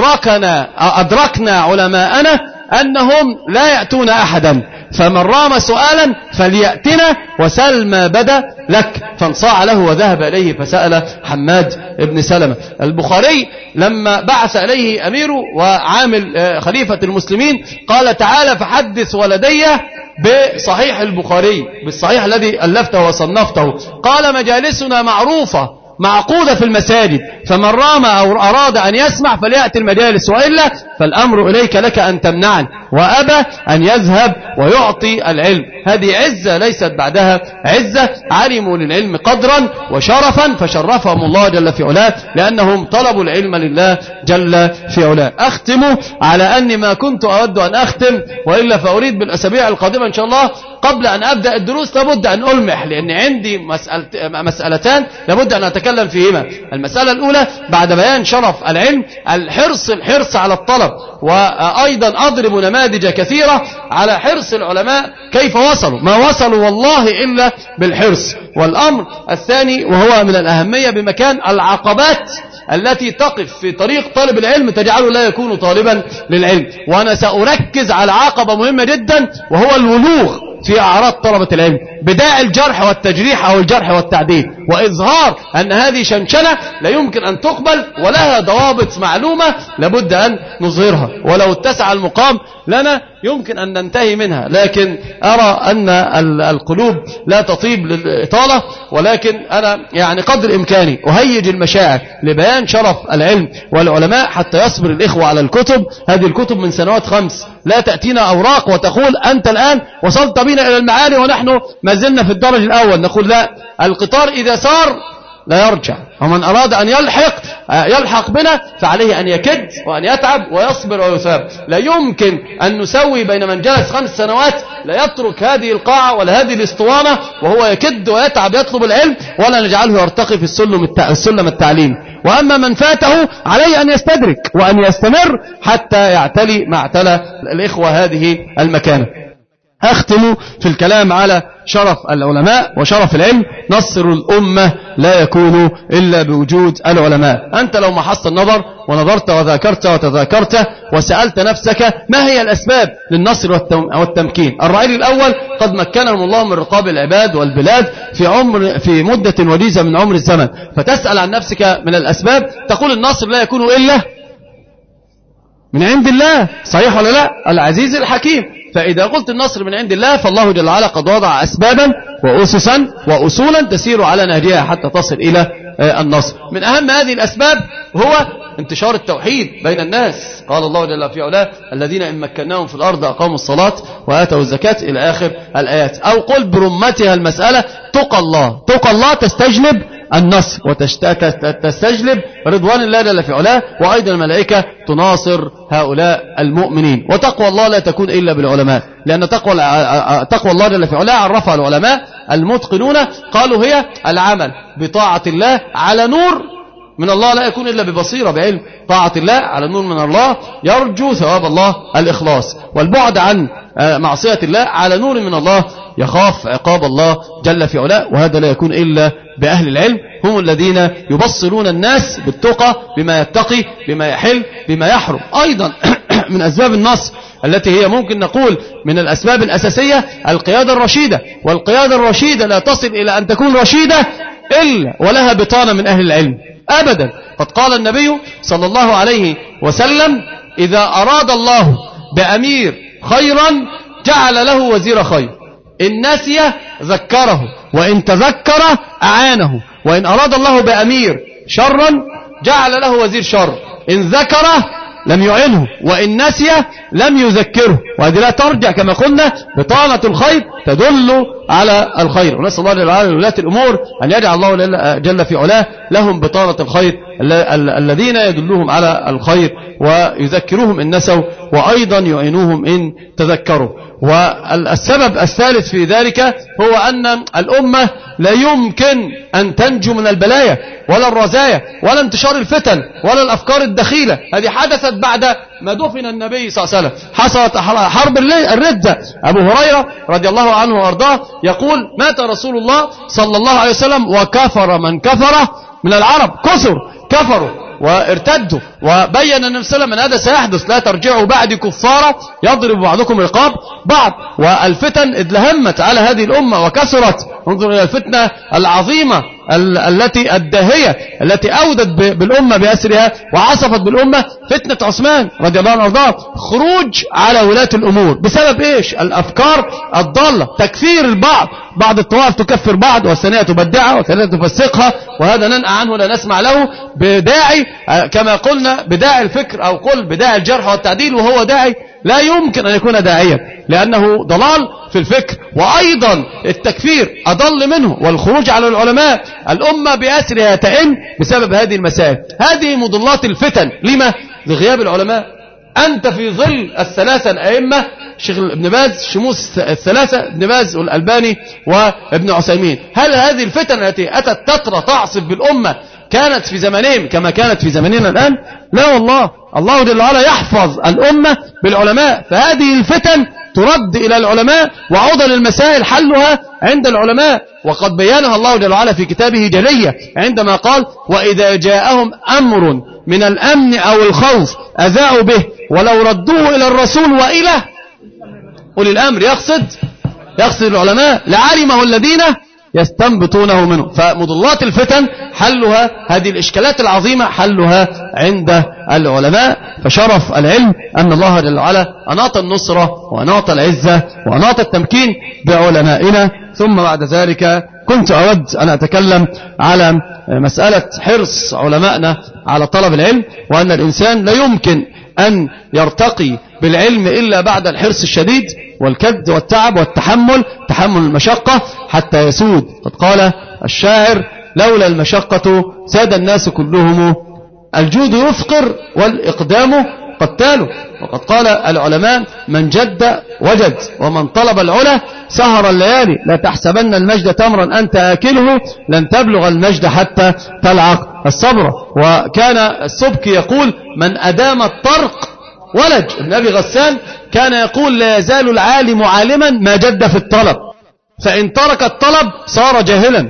Speaker 1: أدركنا علماءنا أنهم لا يأتون أحدا، فمن رام سؤالا فليأتنا وسل ما بدا لك. فانصاع له وذهب إليه فسأل حماد بن سلمة. البخاري لما بعث إليه أميره وعامل خليفة المسلمين قال: تعالى فحدث ولدي بصحيح البخاري، بالصحيح الذي ألفته وصنفته. قال: مجالسنا معروفة معقودة في المساجد، فمن رام أو أراد أن يسمع فليأتي المجالس، وإلا فالأمر إليك لك أن تمنعني. وأبى أن يذهب ويعطي العلم. هذه عزة ليست بعدها عزة. علموا للعلم قدرا وشرفا فشرفهم الله جل في علاه، لأنهم طلبوا العلم لله جل في علاه. أختم على أني ما كنت أود أن أختم، وإلا فأريد بالأسابيع القادمة إن شاء الله قبل أن أبدأ الدروس لابد أن ألمح، لأن عندي مسألتان لابد أن أتكلم فيهما. المسألة الأولى بعد بيان شرف العلم الحرص على الطلب، وأيضا أضرب نماذج كثيرة على حرص العلماء كيف وصلوا، ما وصلوا والله إلا بالحرص. والأمر الثاني وهو من الأهمية بمكان العقبات التي تقف في طريق طالب العلم تجعله لا يكون طالبا للعلم. وأنا سأركز على عقبة مهمة جدا، وهو الولوغ في أعراض طلبة العلم، بداعي الجرح والتجريح أو الجرح والتعديل، وإظهار أن هذه شنشنة لا يمكن أن تقبل ولها ضوابط معلومة لابد أن نظهرها. ولو اتسع المقام لنا يمكن أن ننتهي منها، لكن أرى أن القلوب لا تطيب للإطالة، ولكن أنا يعني قدر إمكاني أهيج المشاعر لبيان شرف العلم والعلماء حتى يصبر الإخوة على الكتب. هذه الكتب من سنوات 5، لا تأتينا أوراق وتقول أنت الآن وصلت بنا إلى المعالي ونحن ما زلنا في الدرج الأول. نقول لا، القطار إذا سار لا يرجع، ومن أراد أن يلحق بنا فعليه أن يكد وأن يتعب ويصبر ويثاب. لا يمكن أن نسوي بين من جلس 5 سنوات لا يترك هذه القاعة ولا هذه الاسطوانة وهو يكد ويتعب يطلب العلم، ولا نجعله يرتقي في السلم التعليم. وأما من فاته عليه أن يستدرك وأن يستمر حتى يعتلي ما اعتلى الإخوة هذه المكانة. أختم في الكلام على شرف العلماء وشرف العلم. نصر الأمة لا يكون إلا بوجود العلماء. أنت لو محصت النظر ونظرت وذاكرت وتذاكرت وسألت نفسك ما هي الأسباب للنصر والتمكين؟ الرأي الأول قد مكنهم الله من رقاب العباد والبلاد في مدة وجيزة من عمر الزمن، فتسأل عن نفسك من الأسباب تقول النصر لا يكون إلا من عند الله، صحيح ولا لا؟ العزيز الحكيم. فإذا قلت النصر من عند الله فالله جل وعلا قد وضع أسبابا وأسسا وأصولا تسير على نهجها حتى تصل إلى النصر. من أهم هذه الأسباب هو انتشار التوحيد بين الناس. قال الله جل في علاه الذين إن مكناهم في الأرض أقاموا الصلاة وآتوا الزكاة إلى آخر الآيات. أو قل برمتها المسألة تقى الله. تقى الله تستجلب النصر وتستجلب رضوان الله جل في علاه، وأيضا الملائكة تناصر هؤلاء المؤمنين. وتقوى الله لا تكون إلا بالعلماء، لأن تقوى الله جل في علاه عرفها العلماء المتقنون قالوا هي العمل بطاعة الله على نور من الله، لا يكون إلا ببصيرة بعلم. طاعة الله على نور من الله يرجو ثواب الله الإخلاص، والبعد عن معصية الله على نور من الله يخاف عقاب الله جل في علاه. وهذا لا يكون إلا بأهل العلم، هم الذين يبصرون الناس بالتقى بما يتقي بما يحل بما يحرم. أيضا من أسباب النصر التي هي ممكن نقول من الأسباب الأساسية القيادة الرشيدة. والقيادة الرشيدة لا تصل إلى أن تكون رشيدة إلا ولها بطانة من أهل العلم أبدا. قد قال النبي صلى الله عليه وسلم إذا أراد الله بأمير خيرا جعل له وزير خير، إن نسي ذكره وإن تذكر أعانه، وإن أراد الله بأمير شرا جعل له وزير شر، إن ذكره لم يعنه وإن نسي لم يذكره. وهذه لا ترجع كما قلنا بطانة الخير تدل على الخير. ونسأل الله للعالم لولاة الأمور أن يجعل الله جل في علاه لهم بطانة الخير الذين يدلوهم على الخير ويذكروهم إن نسوا وأيضا يعينوهم إن تذكروا. والسبب الثالث في ذلك هو أن الأمة لا يمكن أن تنجو من البلايا ولا الرزايا ولا انتشار الفتن ولا الأفكار الدخيلة. هذه حدثت بعد ما دفن النبي صلى الله عليه وسلم. حصلت حرب الردة. أبو هريرة رضي الله عنه وأرضاه يقول مات رسول الله صلى الله عليه وسلم وكفر من كفر من العرب، كفروا وارتدوا، وبين النبي صلى الله عليه وسلم أن هذا سيحدث، لا ترجعوا بعد كفارا يضرب بعضكم رقاب بعض. والفتن ادلهمت على هذه الأمة وكثرت. انظر إلى الفتنة العظيمة التي الداهية التي أودت بالأمة بأسرها وعصفت بالأمة، فتنة عثمان رضي الله عنه وارضاه، خروج على ولاة الأمور بسبب إيش؟ الأفكار الضالة، تكفير البعض، بعض الطوائف تكفر بعض والثانية تبدعها والثانية تفسقها، وهذا ننأى عنه لا نسمع له بداعي كما قلنا بداعي الفكر أو قل بداعي الجرح والتعديل، وهو داعي لا يمكن أن يكون داعيا لأنه ضلال في الفكر. وأيضا التكفير أضل منه، والخروج على العلماء الأمة بأسرها تئن بسبب هذه المسائل. هذه مضلات الفتن. لما؟ لغياب العلماء. أنت في ظل الثلاثة الأئمة، الشيخ ابن باز، شموس الثلاثة ابن باز والألباني وابن عثيمين، هل هذه الفتن التي أتت تترى تعصف بالأمة كانت في زمانهم كما كانت في زماننا الآن؟ لا والله، الله جل وعلا يحفظ الأمة بالعلماء، فهذه الفتن ترد إلى العلماء وعضل المسائل حلها عند العلماء. وقد بيانها الله جل وعلا في كتابه جلية عندما قال وإذا جاءهم أمر من الأمن أو الخوف أذاعوا به ولو ردوه إلى الرسول وإلى أولي الأمر. يقصد العلماء لعلمه الذين يستنبطونه منه. فمضلات الفتن حلها، هذه الإشكالات العظيمة حلها عند العلماء. فشرف العلم أن الله جل وعلا أناط النصرة وأناط العزة وأناط التمكين بعلمائنا. ثم بعد ذلك كنت أود أن أتكلم على مسألة حرص علمائنا على طلب العلم، وأن الإنسان لا يمكن أن يرتقي بالعلم إلا بعد الحرص الشديد والكد والتعب والتحمل، تحمل المشقة حتى يسود. قد قال الشاعر: لولا المشقة ساد الناس كلهم، الجود يفقر والإقدام قتال. وقد قال العلماء: من جد وجد، ومن طلب العلا سهر الليالي. لا تحسبن المجد تمرا أنت آكله، لن تبلغ المجد حتى تلعق الصبر. وكان السبكي يقول: من أدام الطرق ولج. ابن أبي غسان كان يقول: لا يزال العالم عالما ما جد في الطلب، فإن ترك الطلب صار جاهلا.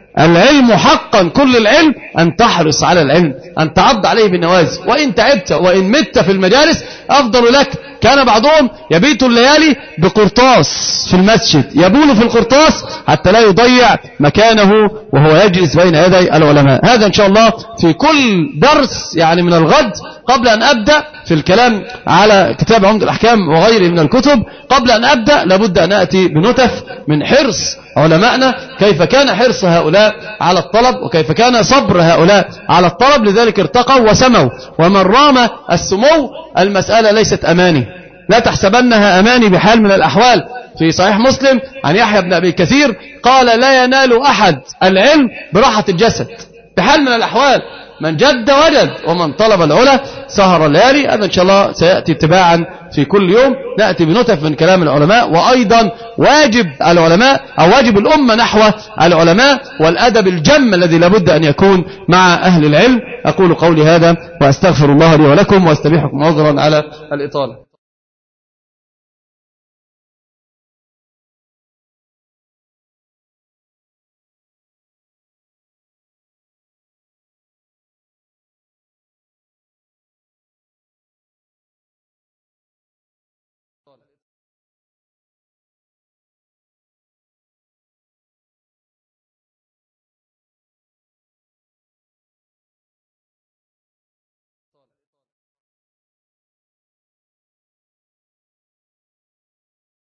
Speaker 1: العلم حقا، كل العلم أن تحرص على العلم، أن تعض عليه بالنواجذ، وإن تعبت وإن مت في المجالس أفضل لك. كان بعضهم يبيت الليالي بقرطاس في المسجد، يبول في القرطاس حتى لا يضيع مكانه وهو يجلس بين يدي العلماء. هذا إن شاء الله في كل درس يعني من الغد. قبل أن أبدأ في الكلام على كتاب عمدة الأحكام وغيره من الكتب، قبل أن أبدأ لابد أن أتي بنتف من حرص علمائنا، كيف كان حرص هؤلاء على الطلب وكيف كان صبر هؤلاء على الطلب. لذلك ارتقوا وسموا. ومن رام السمو، المسألة ليست أماني، لا تحسبنها أماني بحال من الأحوال. في صحيح مسلم عن يحيى بن أبي كثير قال: لا ينال أحد العلم براحة الجسد بحال من الأحوال، من جد وجد، ومن طلب العلا سهر الليالي. هذا إن شاء الله سيأتي اتباعا في كل يوم، نأتي بنتف من كلام العلماء. وأيضا واجب العلماء أو واجب الأمة نحو العلماء والأدب الجم الذي لابد أن يكون مع أهل العلم. أقول قولي هذا وأستغفر الله لي ولكم، واستبيحكم عذرا على الإطالة.